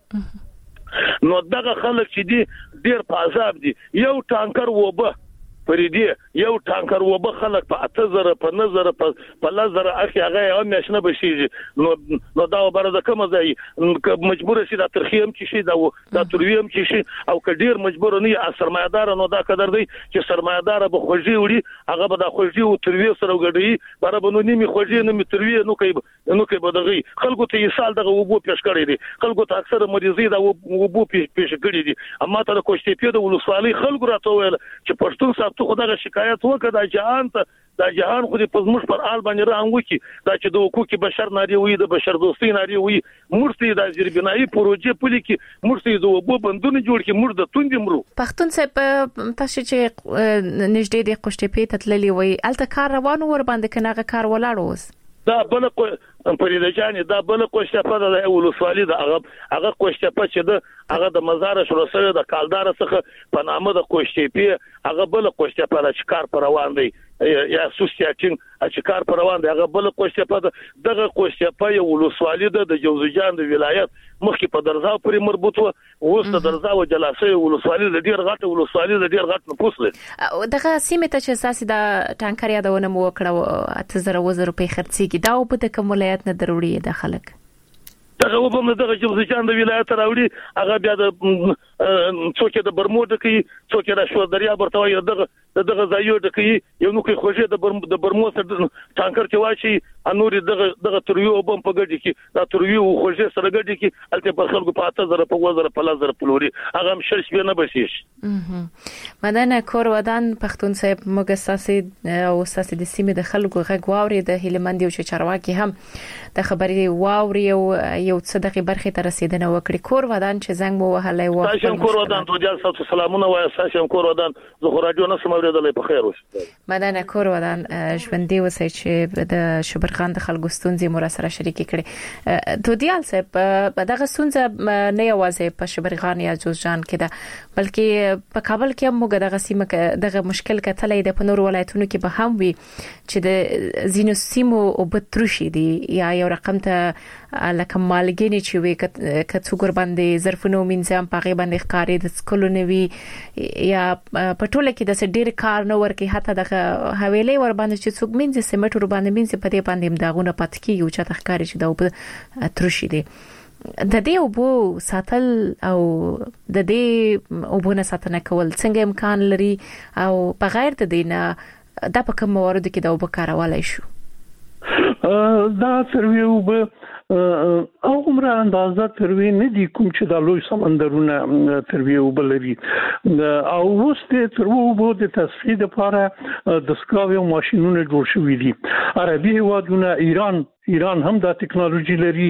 نو دغه خلک چې دي ډیر په عذاب دي یو ټانکر وبه پرېدي یو ټانکر وبه خلک په اته زره په نظر په لزر اخی هغه هم نشنه بشي نو نو دا بر د کوم ځای مجبور شي د ترخیم چې شي دا د ترویم چې شي او کډیر مجبور نه سرمایدار نو دا قدر دی چې سرمایدار به خوږی وړي هغه به د خوږی او تروی سره وګړي بر به نو نیمه خوږی نه می تروی نو کوي نو کوي بدغي خلکو ته یې سال دغه وبو پیش کړی دي خلکو ته اکثر مریضي دا وبو پیش کړی دي اما ته د کوشتي د ولسوالۍ خلکو راته ویل چې پښتون ته خدای شکایت وکړه د جهان ته د جهان خو دې پزموش پر آل باندې رانګو کی دا چې د حقوقي بشر ناري وي د بشر دوستي ناري وي مرتي د زیربنایي پروژې پلي کی مرتي د وبو بندونه جوړ کی مر د توند مرو
پښتون صاحب تاسو چې نږدې د قشتپې تتللی وي الته کار روان ور باندې کناغه کار ولاړ اوس
دا بل پرېده جانې دا بل کوشتپه د ولسوالۍ د هغه هغه کوشتپه چې د هغه د مزار شروع سره د کالدار څخه په نامه د کوشتپې هغه بل کوشتپه د کار پر روان دی یا سوسیاتین چې کار پر روان دی هغه بل کوشتپه دغه کوشتپه یو ولسوالۍ د جوزجان د ولایت مخکې په درزاو پورې مربوط و اوس د درزاو جلاسه ولسوالۍ د ډیر غټ ولسوالۍ د ډیر غټ نفوس لري
دغه سیمه ته چې اساسي د ټانکر یادونه مو وکړه اته زره وزر په خرڅيږي دا په د کوم ولایت نه ضروري ده خلک
دغه وبم دغه جوزجان د ولایت راوړي هغه بیا د څوک د برمود کې څوک د شو دریا برته یو دغه دغه ځایو د کې یو نو کې خوځي د د برمود ټانکر کې واشي انوري دغه دغه ترویو وبم په ګډي کې دا ترویو خوځي سره ګډي کې الته په خلکو په اته زره په وزر په لزر پلوري هغه هم شش به نه بشيش
مدن کور ودان پښتون صاحب موږ ساسي او ساسي د سیمې د خلکو غږ واوري د هیلمند یو چارواکي هم د خبري واوري یو یو څه دغه برخه ته رسیدنه وکړي کور ودان چې زنګ مو وهلای و
تاسو کور ودان ته جال تاسو سلامونه وای تاسو کور ودان زه خو راډیو نه سموریدلې په خیر اوسه
مدن کور ودان ژوندې وسه چې د شبرخان د خلکو ستونزې مو سره شریک کړي تو دیال صاحب دغه ستونزه نه یوازې په شبرخان یا جوزجان کې ده بلکې په کابل کې هم موږ دغه سیمه دغه مشکل کتلې د پنور ولایتونو کې به هم وي چې د زینو سیمو او بتروشي دي یا یو رقم ته لکه مالګینی چې وي کڅو ګر باندې ظرفونو مینځم پاغه باندې ښکاری د سکولو نوي یا پټوله کې د ډیر کار نو ورکی حتی د حویلې ور باندې چې څوک مینځي سیمټ ور باندې مینځي په دې باندې داغونه پات کیږي او چې تخکاری چې دا ترشي دي د دې اوبو ساتل او د دې اوبو نه ساتنه کول څنګه امکان لري او بغیر د دې نه دا په کوم موارد کې دا اوبو کارولای شو
دا سروي وب او عمره اندازه تروي نه دي کوم چې د لوی سمندرونه تروي وبلري او وسته تروي وب د تصفیه لپاره د سکاوي ماشينونه جوړ شوي دي عربي هوادونه ایران ایران هم د ټکنالوژي لري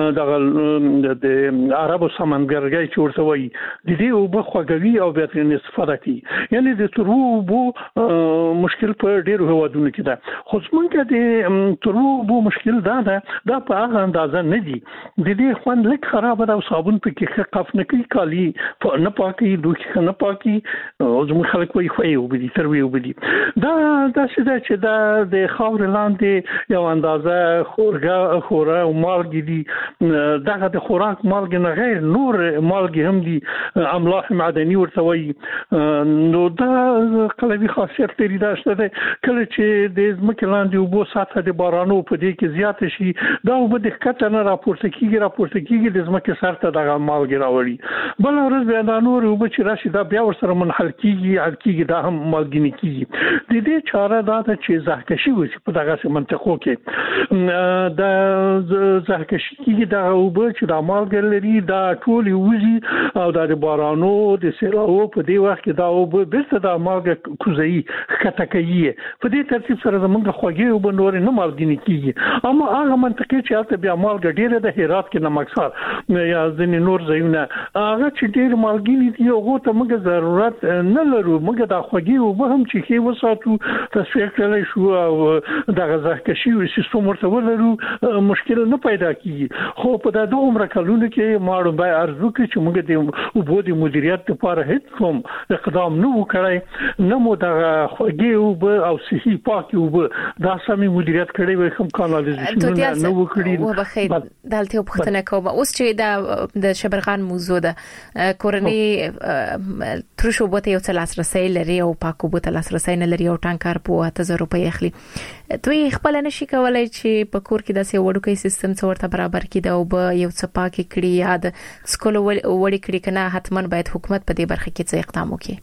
د عربو سمندرګي چورته وي د دې او بخوګوي او به استفاده کوي یعنی د تروبو مشکل په ډیرو هوادونو کې ده خو څنګه د تروبو مشکل ده دا په هغه اندازه نه دي د دې خوند لیک خراب ده او صابون په کې قف نه کوي کالي نه پاکي دوی نه پاکي او زموږ خلک وایي خو یو بدی تروي وبدي دا دا چې دا د خاور لاندې یو اندازه خورګه خوره او مالګي دي دغه د خوراک مالګي نه غیر نور مالګي هم دي املاح معدني ورته وي نو دا قلبي خاصیت لري دا شته کله چې د ځمکې لاندې وبو سطح د بارانو په دې کې زیات شي دا وب د کته نه راپورته کیږي راپورته کیږي د ځمکې سر ته دغه مالګي راوړي بل ورځ بیا دا نور وب چې راشي دا بیا ورسره منحل کیږي حل کیږي دا هم مالګي نه کیږي د دې چاره دا چې زهکشي وي په دغه منطقو کې د زهکشي کې د اوبه چې د مالګ لري دا ټول وزي او د بارانو د سیلابو په دې وخت کې دا اوبه بیرته د مالګ کوزي خټکایي په دې ترتیب سره زمونږ خوږی اوبه نور نه مالګینی کیږي اما هغه منطقه چې البته بیا مالګ ډیره د هرات کې نمکسار یا ځینې نور ځایونه هغه چې ډیر مالګینی دي هغه ته موږ ضرورت نه لرو موږ د خوږی اوبه هم چې کې وساتو تصفیه کړل شو او د غذاکشي سیستم ورته ولرو مشکل نه پیدا کیږي خو په د دوه عمر کلونو کې ماړو به ارزو کې چې موږ د اوبو د مدیریت لپاره هیڅ کوم اقدام نه وکړای نه مو د خوږی اوبه او صحي پاک اوبه دا سمې مدیریت کړی وي کوم کانالیزیشن نه وکړي
و بخیر دلته په ختنه کوم اوس چې د د شبرغان موضوع ده کورنۍ ترشو بوته یو څه لاسرسي لري او پاکو بوته لاسرسي نه لري او ټانکر په اته زره روپۍ اخلي دوی خپل نشي کولای چې په کور کې داسې وړوکی سیستم څورته برابر کړي دا او به یو څه پاکي کړي یا د سکول وړي کړي کنه حتما باید حکومت په دې برخه کې څه اقدام وکړي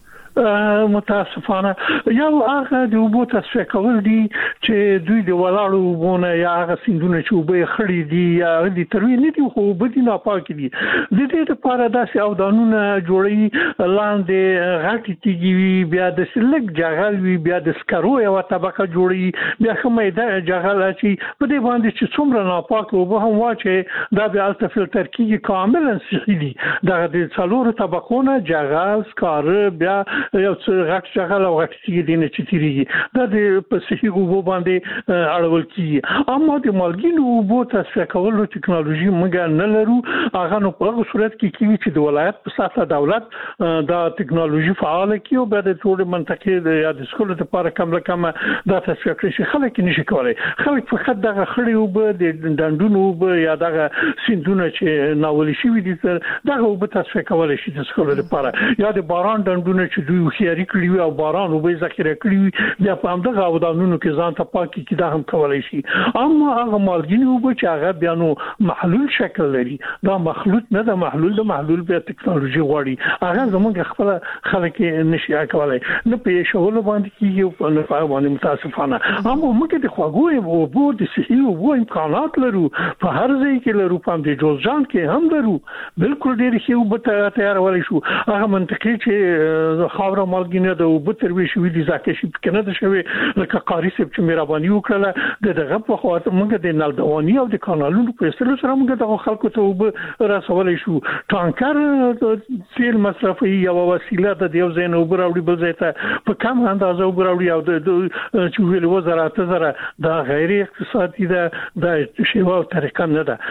متاسفانه یو هغه د اوبو تصفیه کول دي چې دوی د ولاړو وبونه یا هغه سیندونه چې اوبه خړې دي یا د تروي نه دي خو اوبه دي ناپاک دي د دې لپاره داسې اودانونه جوړي لاندې غټي کیږي بیا د سلک جغل وی بیا د سکرو یو طبقه جوړي بیا کومه د جغل چې په دې باندې چې څومره ناپاک اوبه هم واچي دا بیا الته فلټر کیږي کاملا صحي دي دا د څلور طبقونه جغل سکر بیا یو څه غټ شغل او غټ چې دینه چې تیریږي دا د پسیحي اوبو باندې اړول کیږي اما د مالګینو اوبو تصفیه کولو ټکنالوژي موږ نه لرو هغه نو په هغه صورت کې کیږي چې د ولایت په سطح دولت دا ټکنالوژي فعال کیو به د ټول منطقې یا د سکول لپاره کم کم دا تصفیه کړي خلک نشي کولای خلک فقط دغه خړې اوبه د ډنډونو اوبه یا دغه سیندونه چې ناولي شي دي دغه اوبه تصفیه کولای شي د سکول لپاره یا د باران ډنډونه چې دوی خياري کړی او باران وبې ذخیره کړی بیا په همدغه ودانونو کې ځان ته پاکي کې دا هم کولای شي اما هغه مالګینی وبو چې هغه بیا نو محلول شکل لري دا مخلوط نه ده محلول د محلول بیا ټکنالوژي غواړي هغه زموږ خپل خلک نشي کولای نه په شغل باندې کیږي په نه باندې متاسفانه اما موږ د خواږو وبو د صحي وبو امکانات لرو په هر ځای کې لرو په دې جوزجان کې هم لرو بالکل ډېر ښه وبو تیارول شو هغه منطقي چې خاور مالګینه د وبو تروي شوې دي ځکه چې کنه د شوی لکه قاری سپ چې مهرباني وکړه د دغه په خاطر موږ د نلدواني او د کانالونو په سره سره موږ د خلکو ته وبو رسولای شو ټانکر تیل مصرفي یو وسیله د یو ځای نه وبو راوړي بل ځای ته په کم اندازه وبو راوړي او د چې ویل وزارت زره دا غیر اقتصادي ده د شیوا طریقه نه ده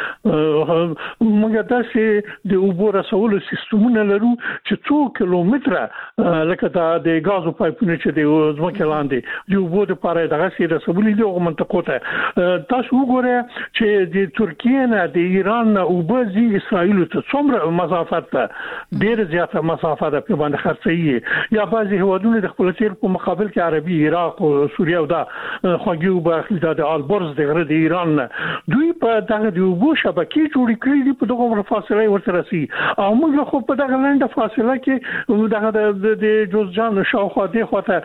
موږ داسې د وبو رسولو سیستمونه لرو چې څو کیلومتره لکه دا د غازو پایپونه چې د ځمکې لاندې د وبو لپاره دغه سي رسولي د منطقو ته تاسو وګورئ چې د ترکیه نه د ایران نه وبو زی اسرائیل ته څومره مسافت ده ډېر زیاته مسافت ده په باندې خرڅي یا بعضي هوادونه د خپل تیر په مقابل کې عربي عراق او سوریه او دا خوږی وبو اخلي د البرز د غره د ایران نه دوی په دغه د وبو شبکې جوړې کړې دي په دغه فاصله ورته رسي او موږ خو په دغه لنډه فاصله کې دغه د جوزجان شاوخوا دی خواته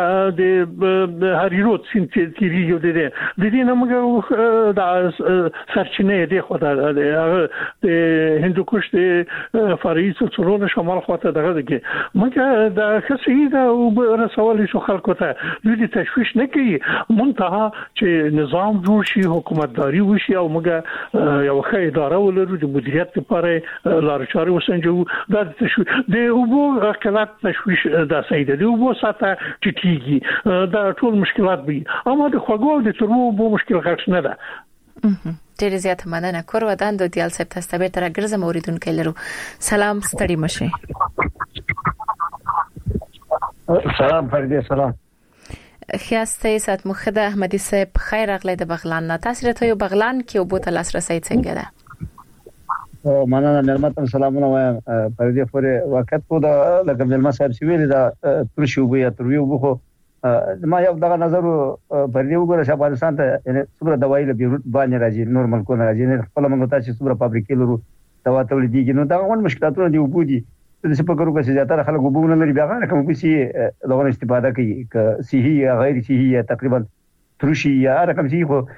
د هریرود سین تیریږي د دې د دې نمګه د سرچینه دی خواته د هندوکش د فاریس څلور شمال خواته دغه کې موږ د خصي د رسول شو خلکو ته دوی تشویش نه کوي منتها چې نظام جوړ شي حکومتداري وشي او موږ یو ښه اداره ولرو د مدیریت لپاره لار چارې وسنجو د تشویش د وبو اختلاف تشویش د سیده دی وبو ساته چټیږي دا ټول مشکلات وي اما د خوګو د ترمو وبو مشکل غټ نه ده
ډېر زیات مننه کور ودان د دیال صاحب تاسو به تر ګرځم اوریدونکو لرو سلام ستړي مشه
سلام فردي سلام
خیاسته سات مخده احمدی صاحب خیر اغلی د بغلان نه تاسو ته یو بغلان کې وبو ته لاسرسي څنګه ده
او مننه نعمت سلامونه وایم پردي پورې وخت په دا لکه ملما صاحب سی ویل دا ترشي وبو یا تروي وبو ما یو دغه نظر پردي وګوره چې افغانستان ته یعنی څومره دوايي له بیروت باندې راځي نور ملکونه راځي نه خپل موږ ته چې څومره فابریکې لرو دوا تولیدېږي نو دا غون مشکلاتونه دی وبو دي د څه په کارو کې زیاتره خلک وبو نه لري بیا هغه کوم څه دغه استفاده کوي ک صحي یا غیر صحي یا تقریبا ترشي یا رقم شي خو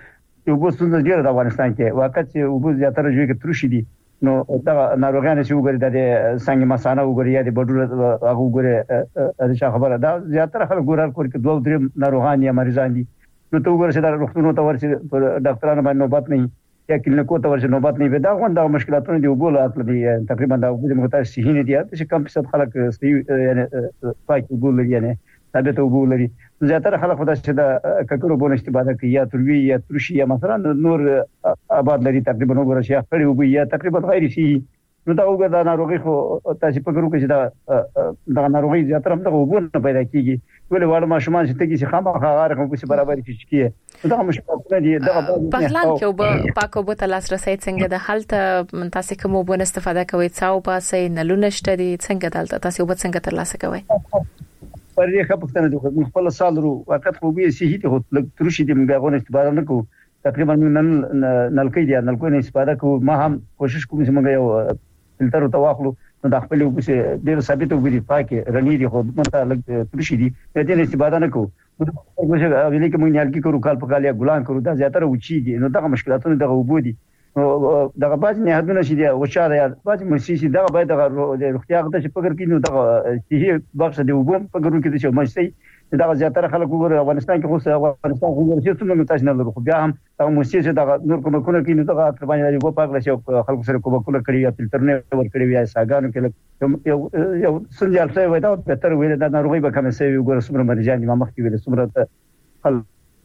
یو بوستونه ډیر د افغانستان کې واقعي چې وبو زیاتره ژوي کې ترشي دي نو دا ناروغان چې وګوري د څنګه مسانه وګوري یا د بډوره هغه وګوري د څه خبره دا زیاتره خلک ګورل کور کې دوه درې ناروغان یا مریضان دي نو ته وګورې چې دا روغتونونو ته ورسي ډاکټرانو باندې نوبت نه یا کلینیکو ته ورسي نوبت نه وي دا غونډه مشکلاتونه دی وګول اصل دي تقریبا دا وګورې مغتاج صحیح نه دي چې کم څه خلک یعنی پاک وګول یعنی ثابت وګول لري زیاتره خلک خدای چې دا ککرو بونه استفاده کوي یا تروي یا ترشي یا مثلا نور آباد لري تقریبا وګورئ چې خړې وګي یا تقریبا غیر شي نو دا وګړه دا ناروغي خو تاسو په ګورو کې چې دا دا ناروغي زیاتره هم د وګونه پیدا کیږي ولې واړه ماشومان چې تګي چې خامخا غاره کوم څه برابر کیږي دا مشکلات دي دا
په غلان کې وب پاکو بوتل لاسرسي څنګه د حالت تاسو کوم وبونه استفاده کوي څاو پاسې نلونه شته دي څنګه دلته تاسو وب څنګه تر لاسه کوي
پر دې خپل د خپل سالرو وخت خو به صحیح ته لګ ترشي دې موږ غوښنه استفاده نکو تقریبا نن نلکې دي نلکو نه استفاده کو ما هم کوشش کوم چې موږ یو فلټر او تواخلو نو د خپل وګړي ډېر ثابت وګړي پاکه رنګي دي خو مته لګ ترشي دي دې نه استفاده نکو وګورئ غوښه کې موږ نه الکی کړو کال په کال یا ګلان کړو دا زیاتره وچیږي نو دا مشکلاتونه دغه وبودي دغه باج نه هدونه شي دی وشاله یا باج مرسي دغه باید دغه روغتیا غته چې پګر کینو دغه صحیح بخش دی وګم پګرون کې چې مشتي دغه زیاتره خلک وګوره افغانستان کې خو افغانستان خو ورته څه څنګه تاسو نه لرو خو بیا هم دغه مرسي چې دغه نور کوم کوم کې دغه تر باندې یو پاګل شي خلکو سره کوم کوم کړی یا فلټر نه ور کړی یا ساګانو کې یو یو څنګه الفه وای دا به تر ویل دا ناروغي به کوم څه وګوره سمره مریضان ما مخکې ویل سمره خل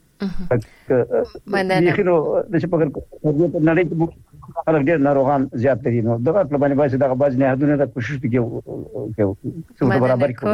مننه
خو د څه پګر په نړۍ کې خلک ډېر ناروغان زیات دي نو دغه په باندې باید دغه باج نه هدونه د کوشش وکړو چې برابر کړو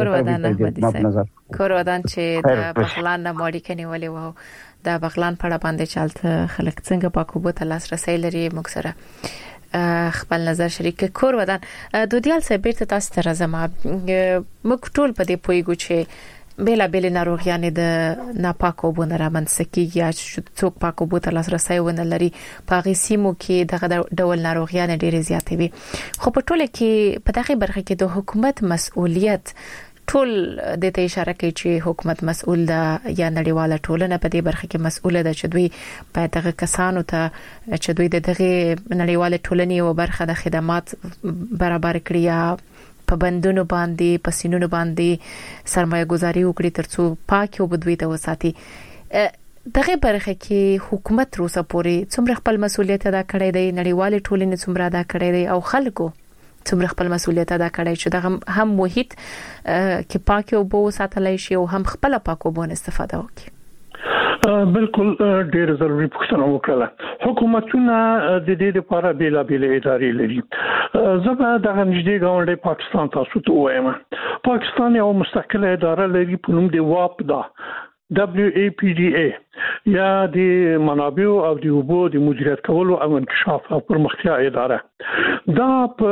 کور ودان چې د بغلان نه ماړی کني ولې وو د بغلان په اړه باندې چالت خلک څنګه پاکو بوت لاسرسي لري موږ سره خپل نظر شریک کور ودان دودیال سه بیرته تاسو ته راځم موږ ټول په دې پویګو چې بلا بل ناروغیان د ناپاکو بونه رامنځکیږي یا څوک پاکو بوته لاسرسي ونه لري په غسیمو کې دغه ډول ناروغیان ډېر زیات وي خو په ټوله کې په دغه برخه کې د حکومت مسؤلیت ټول د ته اشاره کوي چې حکومت مسؤل ده یا نړیواله ټولنه په دې برخه کې مسؤله ده چې دوی په دغه کسانو ته چې دوی دغه نړیواله ټولنې او برخه د خدمات برابر کړي یا په بندونو باندې په سینونو باندې سرمایه گذاري وکړي ترڅو پاکي او بدوي ته وساتي دغه برخه کې حکومت روسه پوري څومره خپل مسؤلیت ادا کړی دی نړیواله ټولنې څومره ادا کړی دی او خلکو څومره خپل مسؤلیت ادا کړی چې دغه هم محیط کې پاکي او بو ساتلای شي او هم خپل پاکو بون استفاده وکړي
بالکل ډېر ضروري پوښتنه وکړه حکومتونه د دې لپاره بیلا بیل ادارې لري زبا د نږدې ګاونډي پاکستان تاسو ته وایم پاکستان یو مستقله اداره لري په نوم دی واپ دا دبليو اي پي دي اي یا د منابع او د اوبو د مدیریت کولو او انکشاف او پرمختیا اداره دا په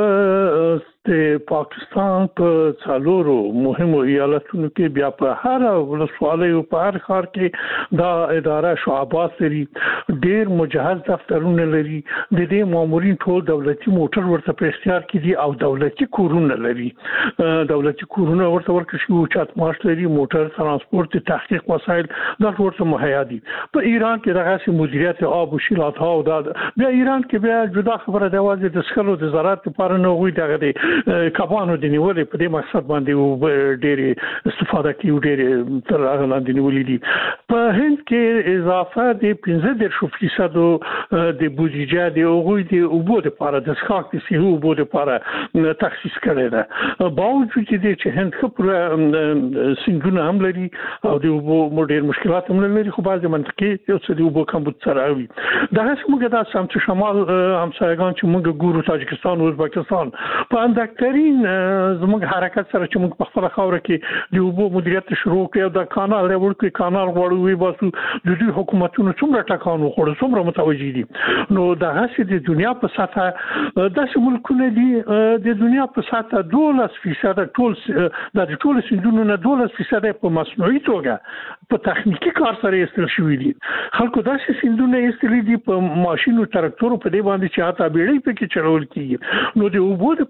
پاکستان په څلورو مهمو ایالتونو کې بیا په هر ولسوالۍ او په هر ښار کې دا اداره شعبات لري ډېر مجهز دفترونه لري د دې مامورین ټول دولتي موټر ورته په اختیار کې دي او دولتي کورونه لري دولتي کورونه ورته ورکړي شو چات ماش لري موټر ترانسپورت تحقیق وسایل دا ورته مهیا دي په ایران کې دغه مدیریت آب او شیلات ها او دا بیا ایران کې بیا جدا خبره دی واځي د سکلو د زراعت لپاره نه وي دغه دی کبانو د نیولې په دې مقصد باندې ډېر استفاده کوي ډېر تر هغه لاندې نیولې دي په هند کې اضافه د پنځه دېرش فیصد د بودیجه د اوغوی د اوبو لپاره د سکاک د سیرو اوبو لپاره تخصیص کړی ده باوجود چې چې هند خپل سنگونه هم لري او د اوبو ډېر مشکلات هم لري خو بعض منطقي یو څه د اوبو کمبود سره وي دغه موږ د سمت شمال همسایگان چې موږ ګورو تاجکستان او ازبکستان په اندکترین زموږ حرکت سره چې موږ په خپل خاور کې د اوبو مدیریت شروع کړو د کانال لور کې کانال غوړوي باسو د دوی حکومتونو څومره ټکان وخوړ څومره متوجي دي نو دغه چې د دنیا په سطح داسې ملکونه دي د دنیا په سطح دولس فیصد ټول د ټول سندونو نه دولس فیصد په مصنوعي توګه په تخنیکی کار سره استل شوې دي خلکو داسې سندونه استل دي په ماشينو تراکتورو په دې باندې چې اته بیړۍ په کې چلول کیږي نو د اوبو لپاره په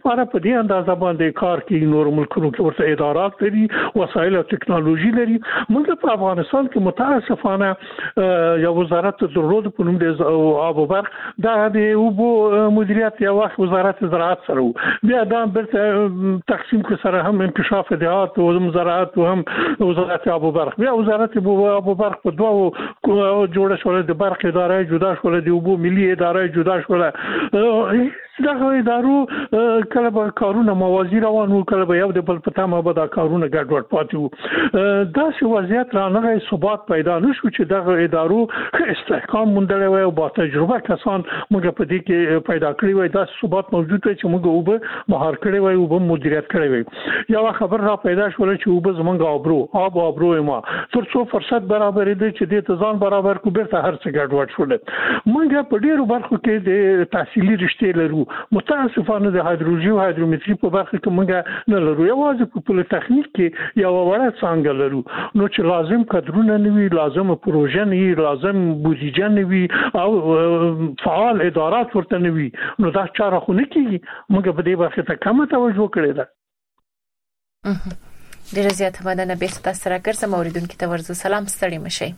دې اندازه باندې کار کوي نور ملکونو کې ورته ادارات لري وسایل او ټکنالوژي لري موږ په افغانستان کې متاسفانه یو وزارت درلود په نوم د آب و برق دا د اوبو مدیریت یو وخت وزارت زراعت سره بیا دا برته تقسیم کې سره هم انکشاف ادارات او زراعت او هم وزارت آب و برق بیا وزارت آب و برق په دوه جوړه شول د برق اداره جدا شول د اوبو ملي اداره جدا شول دغه ادارو کله به کارونه موازی روانو کله به یو د بل په تمه به دا کارونه ګډوډ پاتې دا څه وضعیت رانغه ثبات پیدا نشو چې دغه ادارو استحکام مونږ له او با تجربه کسان موږ په دې کې پیدا کړی وای دا ثبات موجود دی چې موږ وب مهار کړی وای او به مدیریت کړی وای یو خبر را پیدا شول چې وب زمونږ ابرو آب ابرو ما تر څو فرصت برابر دی چې د تزان برابر کو بیرته هر څه ګډوډ شول موږ په ډیرو برخو کې د تحصیلي رشتې لرو متاسفانه د هایدرولوژي او هایدرومتري په برخه کې موږ نه لرو یوازې په پولی تخنیک کې یو وړه څنګه لرو نو چې لازم کډرونه نوي لازم پروژه نوي لازم بودیجه نوي او فعال ادارات ورته نوي نو دا چاره خو نه کیږي موږ په دې برخه ته کم توجه کړې ده
ډیره زیاته مننه به تاسو سره ګرځم اوریدونکو ته ورزو سلام ستړي مشي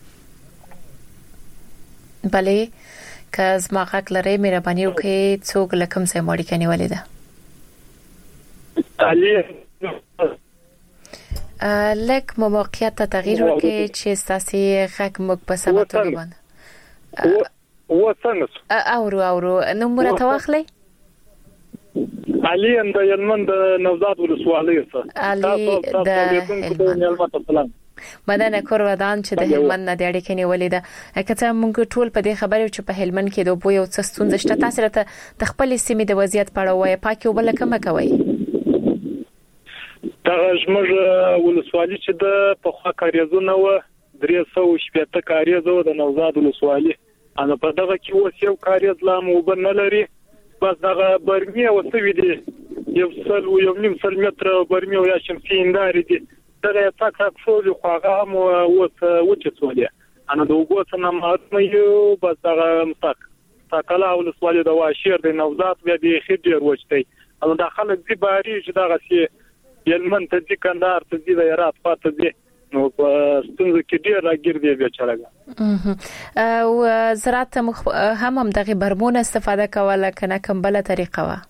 بلې که زما غږ لري مهرباني وکړئ څوک لکم سه مړی کني ولیدا
علي
لک مو موقعیت ته تغییر وکړي چې تاسو غږ مګ په سمه توګه باندې
و څنګه
اورو اورو نو مرته واخلي
علي اند یلمن د نوزاد ولسوالۍ سره
علي د مدنه کورودان چې د هلمند نه د اړیکې نیولې ده کته مونږ ټول په دې خبرو چې په هلمند کې د بو یو څه ستونزه شته تاسو ته د خپل سیمې د وضعیت په اړه وایي پاکي وبل کوم کوي
دا زموږ ولسوالۍ چې د په خوا کاریزونه و درې سوه شپږ کاریزو د نوزاد ولسوالۍ انا په دغه کې اوس یو کاریز لا مو بن لري بس دغه برمي او سوي دي یو سل او یو نیم سل متر برمي او یا شمسي انداري دي دا تاک تاک شو خو هغه هم وڅ وچڅولې انا د وګو څنګه ماته یو بس هغه مستق تاکلا او لسوالې د واشیر د نوزاد بیا د خډیر وچتي انا داخله دي باري چې دغه سي یلمن ته دي کندهار ته دي رات پاتې دي نو ستونزه کې ډیر راګیر دی بیا چرګه
او زراعت هم هم دغه برمون استفاده کوله کنه کوم بل طریقه وا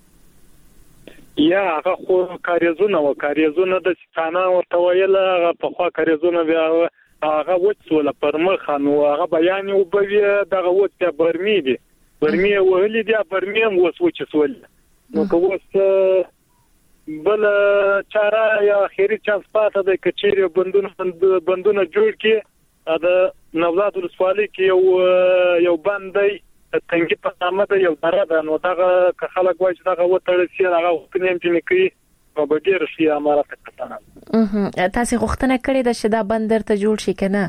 یا هغه خو کاریزونه و کاریزونه د ستانه ورته ویل هغه په خوا کاریزونه بیا هغه وڅول پر مخ نو هغه بیان او به دغه وڅ برمی دي برمی وهلي دي برمی هم وڅ وڅول نو کوڅه بل چاره یا اخیری چانس پاته د کچېری بندونه بندونه جوړ کې د نوزاد ولسوالۍ کې یو یو باندې تنګي په نامه د یو دره ده نو دغه خلک وایي چې دغه وټړ شي هغه وختنیم چې نکوي او به ډیر شي امارات کتنه
اه تاسو غوښتنه کړې ده چې دا بندر ته جوړ شي کنه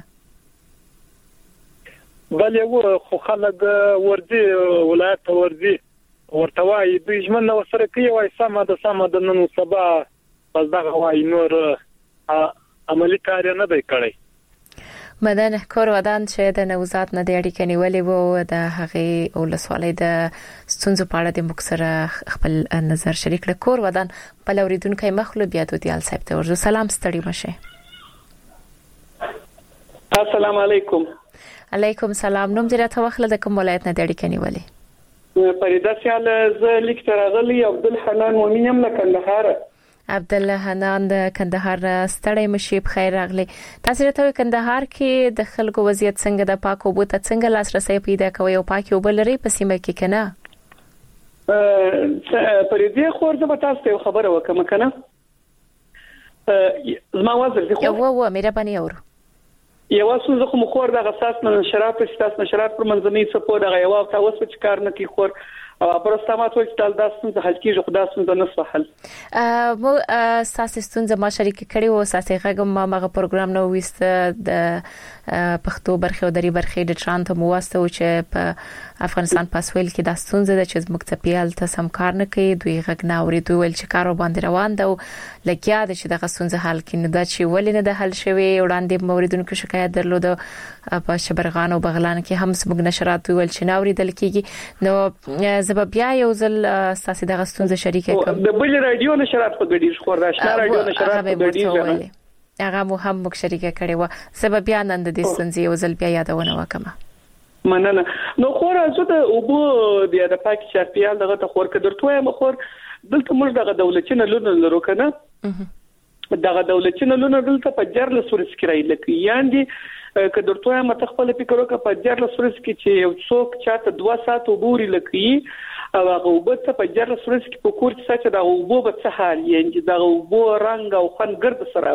بل یو خو خلک ورځي ولایت ورځي ورته وایي د ژمن نو سره کوي وایي سم د سم د نن سبا پس دغه وایي نور عملی کار نه دی کړی
مدن کورودان چې د نوزاد نه د اړیکې نیولې وو د هغه ولسوالۍ د ستونزو په اړه د مکسره خپل نظر شریک کړ کورودان په لوریدونکو مخلو بیا د دیال صاحب ته ورزو سلام ستړي مشه
السلام علیکم
علیکم سلام نوم دې راته وخله د کوم ولایت نه د اړیکې نیولې
پریدا سیال ز لیک ترغلی عبدالحنان مومنیم له کندهار
عبدالله حنان د کندهار ستړی مشي په خیر راغلی تاسو ته کندهار کې د خلکو وضعیت څنګه د پاکو بو ته څنګه لاسرسي پیدا کوي او پاکي وبلري په سیمه کې کنه
ا پریدا خور زه به تاسو ته خبره وکم کنه زما وزر دي خو
یو و مهرباني اورو
یو څه زه خو مخور د غساس من شراب په تاسو نشرات پر منځمي سپور دغه یو تاسو څه کار نه کی خور او پرستامات وځ تل داسې د حل کیږي خدا سم د نصف حل
ا مو اساس ستونزه ما شریک کړي او اساسي غږم ما مغه پروګرام نو وست د پښتو برخه او دری برخه د ترانت مو واسطه او چې په افغانستان پاسویل کې د ستونزه د چز مکتبیال ته سم کار نه کوي دوی غږ نه اوري دوی ول چې کار باندې روان ده لکه د چې د ستونزه حل کینې دا چې ولې نه د حل شوی وړاندې موریدونکو شکایت درلود په شبرغان او بغلان کې هم سمګ نشرات ویل چې ناوریدل کیږي نو زه بیا یو ځل تاسو د غستونزه شریک کوم
د بل رادیو نشرات په ګډیږي خو راشنا رادیو نشرات په ګډیږي
هغه مو هم مخ شریک کړي و سبب بیا نن د دې ستونزې یو ځل بیا یادونه وکم
مننه نو خو راځو د اوبو د پاک چاپیال دغه ته خور کډرتوې مخور دلته موږ دغه دولتینه لونه لرو کنه دغه دولتینه لونه دلته په جرل سورس کې راځي لکه یاندې کډرتوې مت خپل فکر وکړه په جرل سورس کې چې یو څوک چاته دوه ساعت وګوري لکه او هغه وبته په جرل سورس کې په کور کې چې دغه وبو په څه حال یې دغه وبو رنگ او خن ګرد سره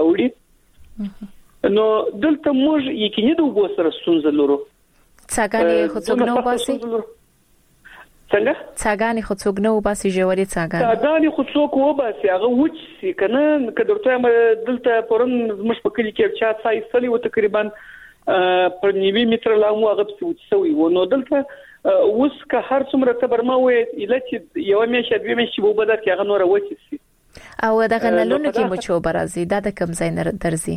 وړي نو دلته موږ یقیني د وبو سره ستونزه لرو
څنګه خو څنګه نو باسي
څنګه
څنګه خو څوک نو باسي جوړي څنګه
څنګه خو څوک و باسي هغه وچ سي کنه کډورته دلته پرون مش په کلی کې چا ځای سلی و تقریبا پر نیوي متر لامو هغه څه وڅوي و نو دلته اوس که هر څومره تبرما وې اله یو میاشت دوه میاشتې وو بدل کې هغه نور وچ سي
او دغه نلونه کې مو چو برازي دا د کم ځای نه درځي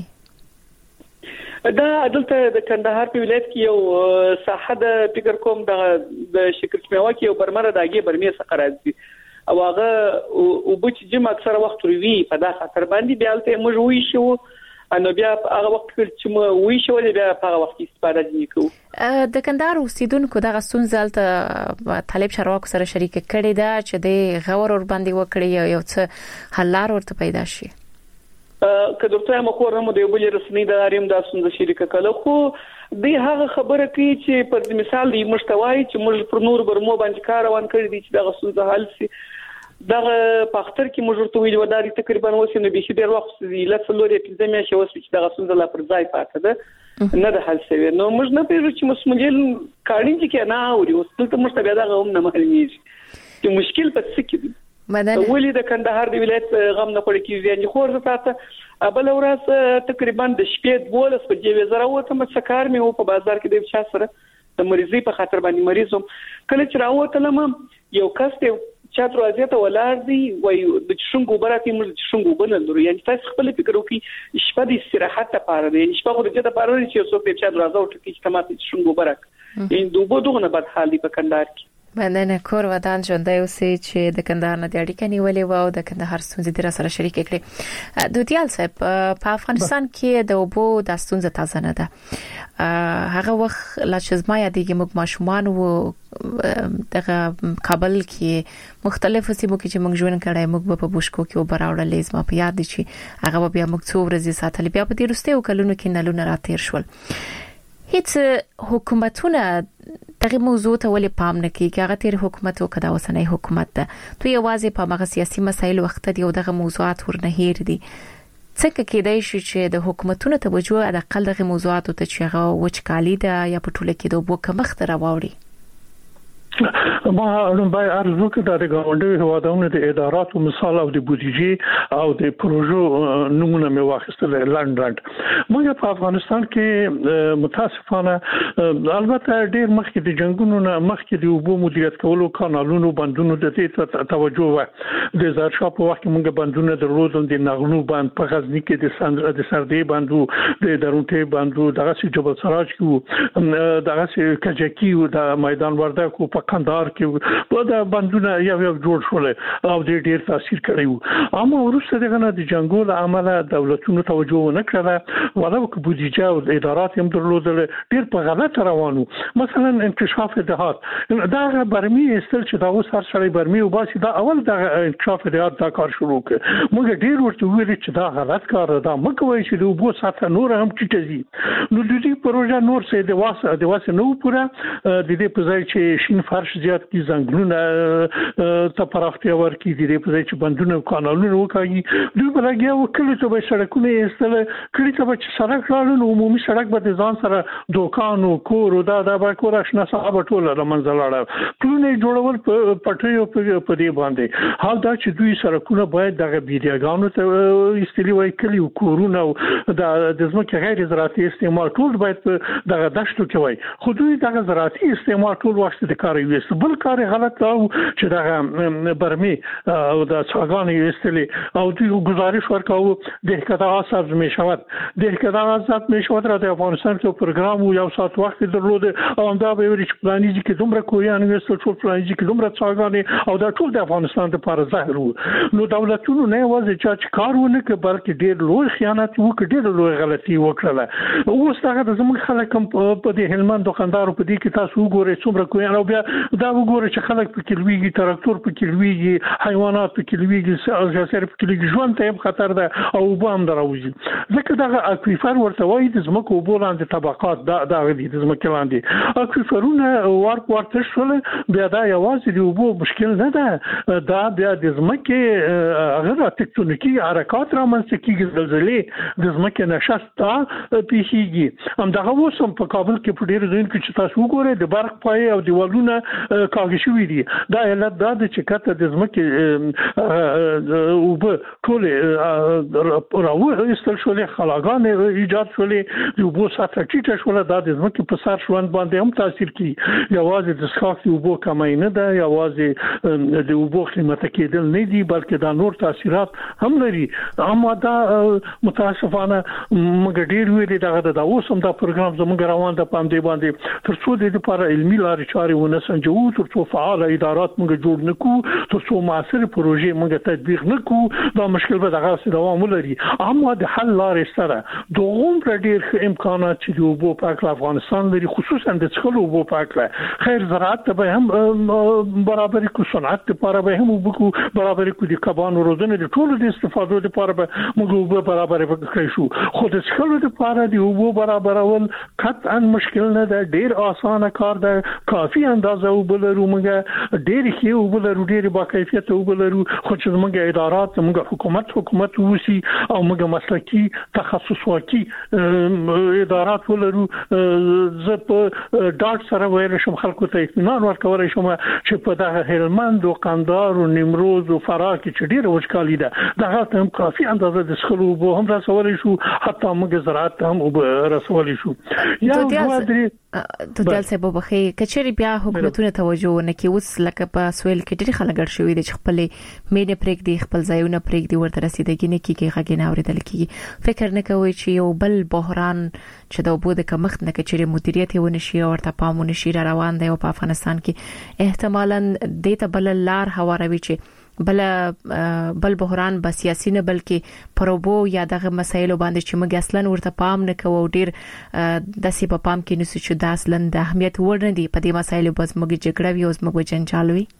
دا دلته د کندهار په ولایت کې یو ساحه د فکر کوم د د شکرچمیوا کې یو برمره داګه برمې څخه راځي او هغه او بچ جمع اکثر وخت روي په دا خاطر باندې بیا ته موږ وی شو انو بیا هغه وخت چې مو وی شو بیا په هغه وخت استفاده نکوه
د کندهار اوسیدونکو دغه ستونزه طالب شروع سره شریک کړي دا چې د غور ور باندې وکړي یو څه حل لار ورته پیدا شي
که دکتور مخور هم د یو بل رسمي ادارې د اسونځ شریک کله خو د هغه خبره کوي چې په مثال دی مشتوي چې موږ پر نور برمو باندې کار روان کړی دي چې دغه سوزه حل سي دغه پاختر کې موږ ورته ویل وداري تقریبا وسینه به شي ډیر وخت له څلورې پنځه میاشتې وسې چې دغه سوزه لا پر ځای پاتې ده نه د حل سوي نو موږ نه پیژو چې مسمجل کاڼي کې نه اوري اوس ته موږ ته بیا دغه هم نه مخالېږي چې مشکل په څه کې ولې د کندهار د ولایت غم نه پړ کیږي یعنی خور زته بل ورځ تقریبا د شپې دولس په جې وزره وته مسکار مې په بازار کې د چا سره د مریضي په خاطر باندې مریضوم کله چې راوتلم یو کس ته چا دروازه ته ولار دی وای د شونګو براتې موږ د شونګو بنلرو یعنی تاسو خپل فکر وکړئ شپه د استراحت لپاره دی شپه خو د دې لپاره چې څوک په چا دروازه وټکی چې تماته شونګو برک ان دوبو دغه بد حالي په کندهار کې
مننه کور ودان ژوندۍ اوسې چې د کندهار نه د اړیکې نیولې و او د کندهار ستونزې در سره شریک کړي دوتیال صاحب په افغانستان کې د اوبو د ستونزې تازه نه ده هغه وخت لا چې زما یادېږي موږ ماشومان وو دغه کابل کې مختلفو سیمو کې چې موږ ژوند کړای موږ په بوشکو کې وبراوړلې زما په یاد دي چې هغه بیا موږ څو ورځې ساتل بیا په دې وروستیو کلونو کې نلونه راتیر شول هیڅ حکومتونه دغه موضوع ته ولې پام نه کوي هغه تیر حکومت او کدا وسنۍ حکومت ده تو یوازې په مغه سیاسي مسایل وخت دی او دغه موضوعات ورنه هیر دي څنګه کېدای شي چې د حکومتونو توجه د اقل دغه موضوعات ته چې هغه وچکالي ده یا په ټوله کې د وبو کمښت راوړي
ما لومبای ارزو کې د غونډې هوادونو د اداراتو مثال او د بودیجې او د پروژو نمونه مې واخیستل لاند لاند موږ په افغانستان کې متاسفانه البته ډېر مخکې د جنگونو نه مخکې د وبو مدیریت کولو کانالونو بندونو د دې توجه و د زرشا په وخت موږ بندونه درلودل د نغلو بند په غزنی کې د سند د سردې بندو د درونټي بندو دغه سي جبل سراج کې دغه سي کجکی او د میدان وردګ په کندهار کې په دا بندونه یو یو جوړ شول او د ډیر تاثیر کړی اما ورسته دغه د جنگو له عمله دولتونو توجه نه کړله ولو که بودیجه او ادارات هم درلودل ډیر په غلط روانو مثلا انکشاف دهات دا برمي استل چې دا اوس هر سړی برمي او باسي دا اول د انکشاف دهات دا کار شروع کړ موږ ډیر ورته ویل چې دا غلط کار ده مکوې چې د وبو ساته نور هم ټیټزي نو د دې پروژه نور څه د واسه د واسه نو پورا د دې په ځای چې شین فرش زیات کی زنګلونه ته پراختیا ورکړي دي په ځای چې بندونه کانالونه وکړي دوی بلګیا وکړي ته به سړکونه ایستل کړي ته چې سړک لاله عمومي سړک به ځان سره دوکان او کور او دا د باکور آشنا صاحب ټول لمنځه لاړه ټول جوړول پټیو په دې باندې حال دا چې دوی سړکونه باید دغه بیډیاګانو ته استلی وای کلی کورونه د ځمکې غیر زراعتي استعمال ټول باید دغه دشتو کې وای خو دوی دغه زراعتي استعمال ټول وخت د کار وست بل کار غلط او چې دا برمي او د څاګانې وستلې او دوی گزارش ورکاو د کتاغاز از میشود د کتاغاز از میشود را د افغانستان کې پروګرام یو ساعت وخت درلود او دا به ویل چې پلانیږي کې دومره کویان وستل ټول پلانیږي کې دومره څاګانې او دا ټول د افغانستان لپاره ظاهر وو نو دولتونو نه وځي چې کارونه کې بلکې ډېر لوی خیانت وکړي ډېر لوی غلطي وکړه اوس دا د زموږ خلک په دې هلمند دکاندارو په دې کې تاسو وګورئ څومره کویان او بیا دا وګورئ چې خلک په کلويږي تراکتور په کلويږي حیوانات په کلويږي سر په کلويږي ژوند ته خطر ده او وبام دروځي ځکه دا اکویفر ورته وایي د زمکو وبولاندې طبقات دا د زمکو لاندې اکویفرونه ورک ورته شول بیا دا یوازې د وبو مشکل نه ده دا بیا د زمکه هغه تکتونیکی حرکات را منځ کېږي زلزلې د زمکه نشستا پیښیږي هم دا اوسم په کابل کې په ډیر ځین کې چې تاسو وګورئ د برق پای او دیوالونه کاږي شوې دي دا علت دا چې کته د زمکه او په ټول راوه استل شولې خلاګان ایجاد شولې د وبو سطح ټیټه شوله دا د زمکه په سر شوند باندې هم تاثیر کوي یوازې د څښاک وبو کمای نه ده یوازې د وبو قیمته کېدل نه دي بلکې دا نور تاثیرات هم لري اما دا متاسفانه موږ ډیر ویلي دا د اوسم دا پروګرام زموږ روان ده پام دی باندې تر څو د لپاره علمي لارې چارې ونسنجو تر څو فعال ادارات موږ جوړ نکو تر څو معاصر پروژې موږ تطبیق نکو دا مشکل به دغه دوام لري اما د حل لارې سره دوه ډیر امکانات چې د وبو پاک افغانستان لري خصوصا د څخلو وبو پاک خیر زراعت به هم برابر کو صنعت لپاره به هم وبو برابر کو د کبانو روزنه د ټولو د استفادو لپاره به موږ وبو برابر وکړو شو خو د څخلو لپاره د وبو برابرول قطعا مشکل نه ده ډیر اسانه کار ده کافي اندازه وبلرو موږ ډیر ښه وبلرو ډیر با کیفیت وبلرو خو چې موږ ادارات موږ حکومت حکومت وسی او موږ مسلکی تخصص واکي ادارات ولرو زه په ډاټ سره ویل شم خلکو ته اطمینان ورکول شم چې په دغه هلمند او قندهار او نیمروز او فراه کې چې ډیر وشکالي ده دغه هم کافي اندازه د سخلو وبو هم رسول شو حتی موږ زراعت هم رسول شو یا
د دل څه به بخي کچري بیا حکومتونه توجه نه کوي اوس لکه په سویل کې ډېر خلک شوي دي چې خپل مینه پرېګ دي خپل ځایونه پرېګ دي ورته رسیدګي نه کیږي غږ نه اوریدل کیږي فکر نه کوي چې یو بل بحران چې د وبو د کمښت نه کچري مدیریت ونه شي او ورته پامونه شي روان دی او په افغانستان کې احتمالاً د ته بل لار هواروي چې بل بل بحران به سیاسي نه بلکې پروبو یا دغه مسایلو باندې چې موږ اصلا ورته پام نه کوو ډیر د سی په پام کې نسو چې د اصلا د اهمیت وړ نه دی په دې مسایلو بس موږ جګړه وي او موږ جنجال وي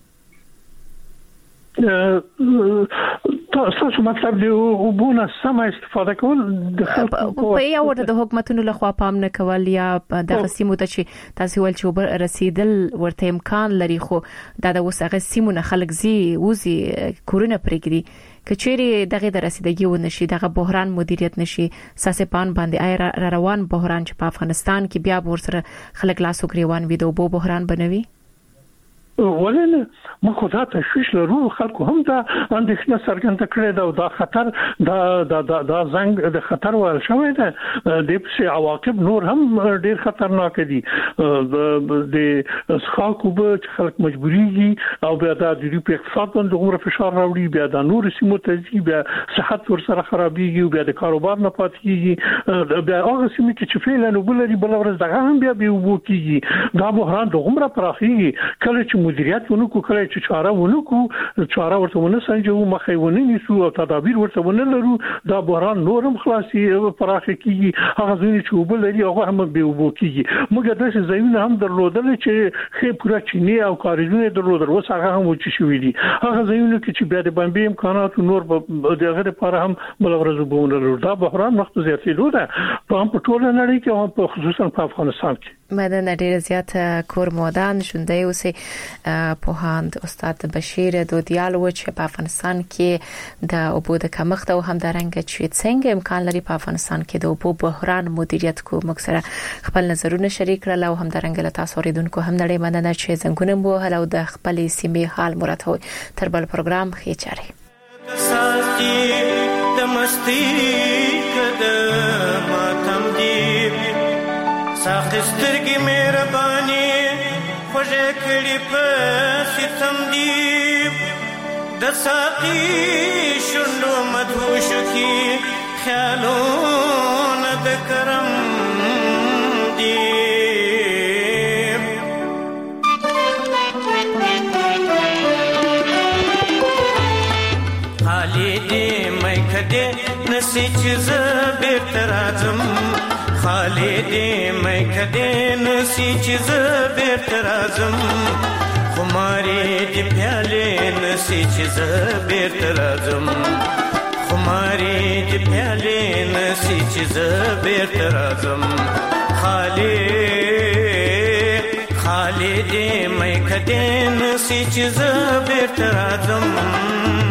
تاسو مطلب دی وبونه سم استفاده کول د خلکو په یو ورته د حکومتونو له خوا پام نه کول یا د سیمو ته چې تاسو ول چې رسیدل ورته امکان لري خو دا د وسغه سیمو نه خلک زی وزي کورونه پرېږدي کچېری دغه د رسیدګي ونه شي دغه بحران مدیریت نشي ساسپان باندې آی روان بحران چې په افغانستان کې بیا ورسره خلک لاسو گریوان وي د وبو بحران بنوي
ولنه مخه دا تشویش لرو خلکو هم دا اندېښنه څرګنده کړې ده او دا خطر دا دا دا, دا زنګ د خطر ور شوی ده د په عواقب نور هم ډیر خطرناک دي د ښاکو به خلک مجبوريږي او بیا د دې په اقتصاد باندې عمر فشار راوړي بیا د نور سیمو ته بیا صحت ور سره خرابيږي بیا د کاروبار نه پاتېږي بیا هغه سیمه چې فعلا وبلري بل ورځ دغه هم بیا به وبکیږي دا بحران د عمر پراخيږي کله چې مدیریت ونکو کله چې چاره ونکو چاره ورته ونه سنجو مخې ونه نیسو او تدابیر ورته ونه لرو دا بحران نورم خلاصي پراخ کیږي هغه ځینې چې وبلري هغه هم به وبکیږي موږ د څه ځایونه هم درلودل چې خې پورا چینه او کاریزونه درلودل اوس هغه هم وچی شوې دي هغه ځایونه چې بیا د بمبي امکانات نور دغه لپاره هم بل ورځ وبونه دا بحران وخت زیاتېدو ده په هم په ټوله نړۍ کې هم په خصوصا په افغانستان کې
مدن ډیر زیات کور مودان شوندای اوسه پوهاند استاد بشیر دودیال و چې په افغانستان کې د اوبو د کمښت او هم د رنګ چې څنګه امکان لري په افغانستان کې د اوبو بحران مدیریت کو مکسره خپل نظرونه شریک کړل او هم د رنګ له تاسو ریدونکو هم نړۍ مننه چې زنګونه مو هلو د خپل سیمې حال مراتو تر بل پروګرام خېچاري ساتي د مستی کده ماتم دی ساخت سترګې مهرباني خوږه
کړي په ستم دی د ساقي شونډو مدهوش کی خیالونه د کرم دی کده نسی چیز بیرته راځم خالدې مې کده نسی چیز بیرته راځم خمارې دې پیالې نسی چیز بیرته راځم خمارې دې پیالې نسی چیز بیرته راځم خالد خالدې مې کده نسی چیز بیرته راځم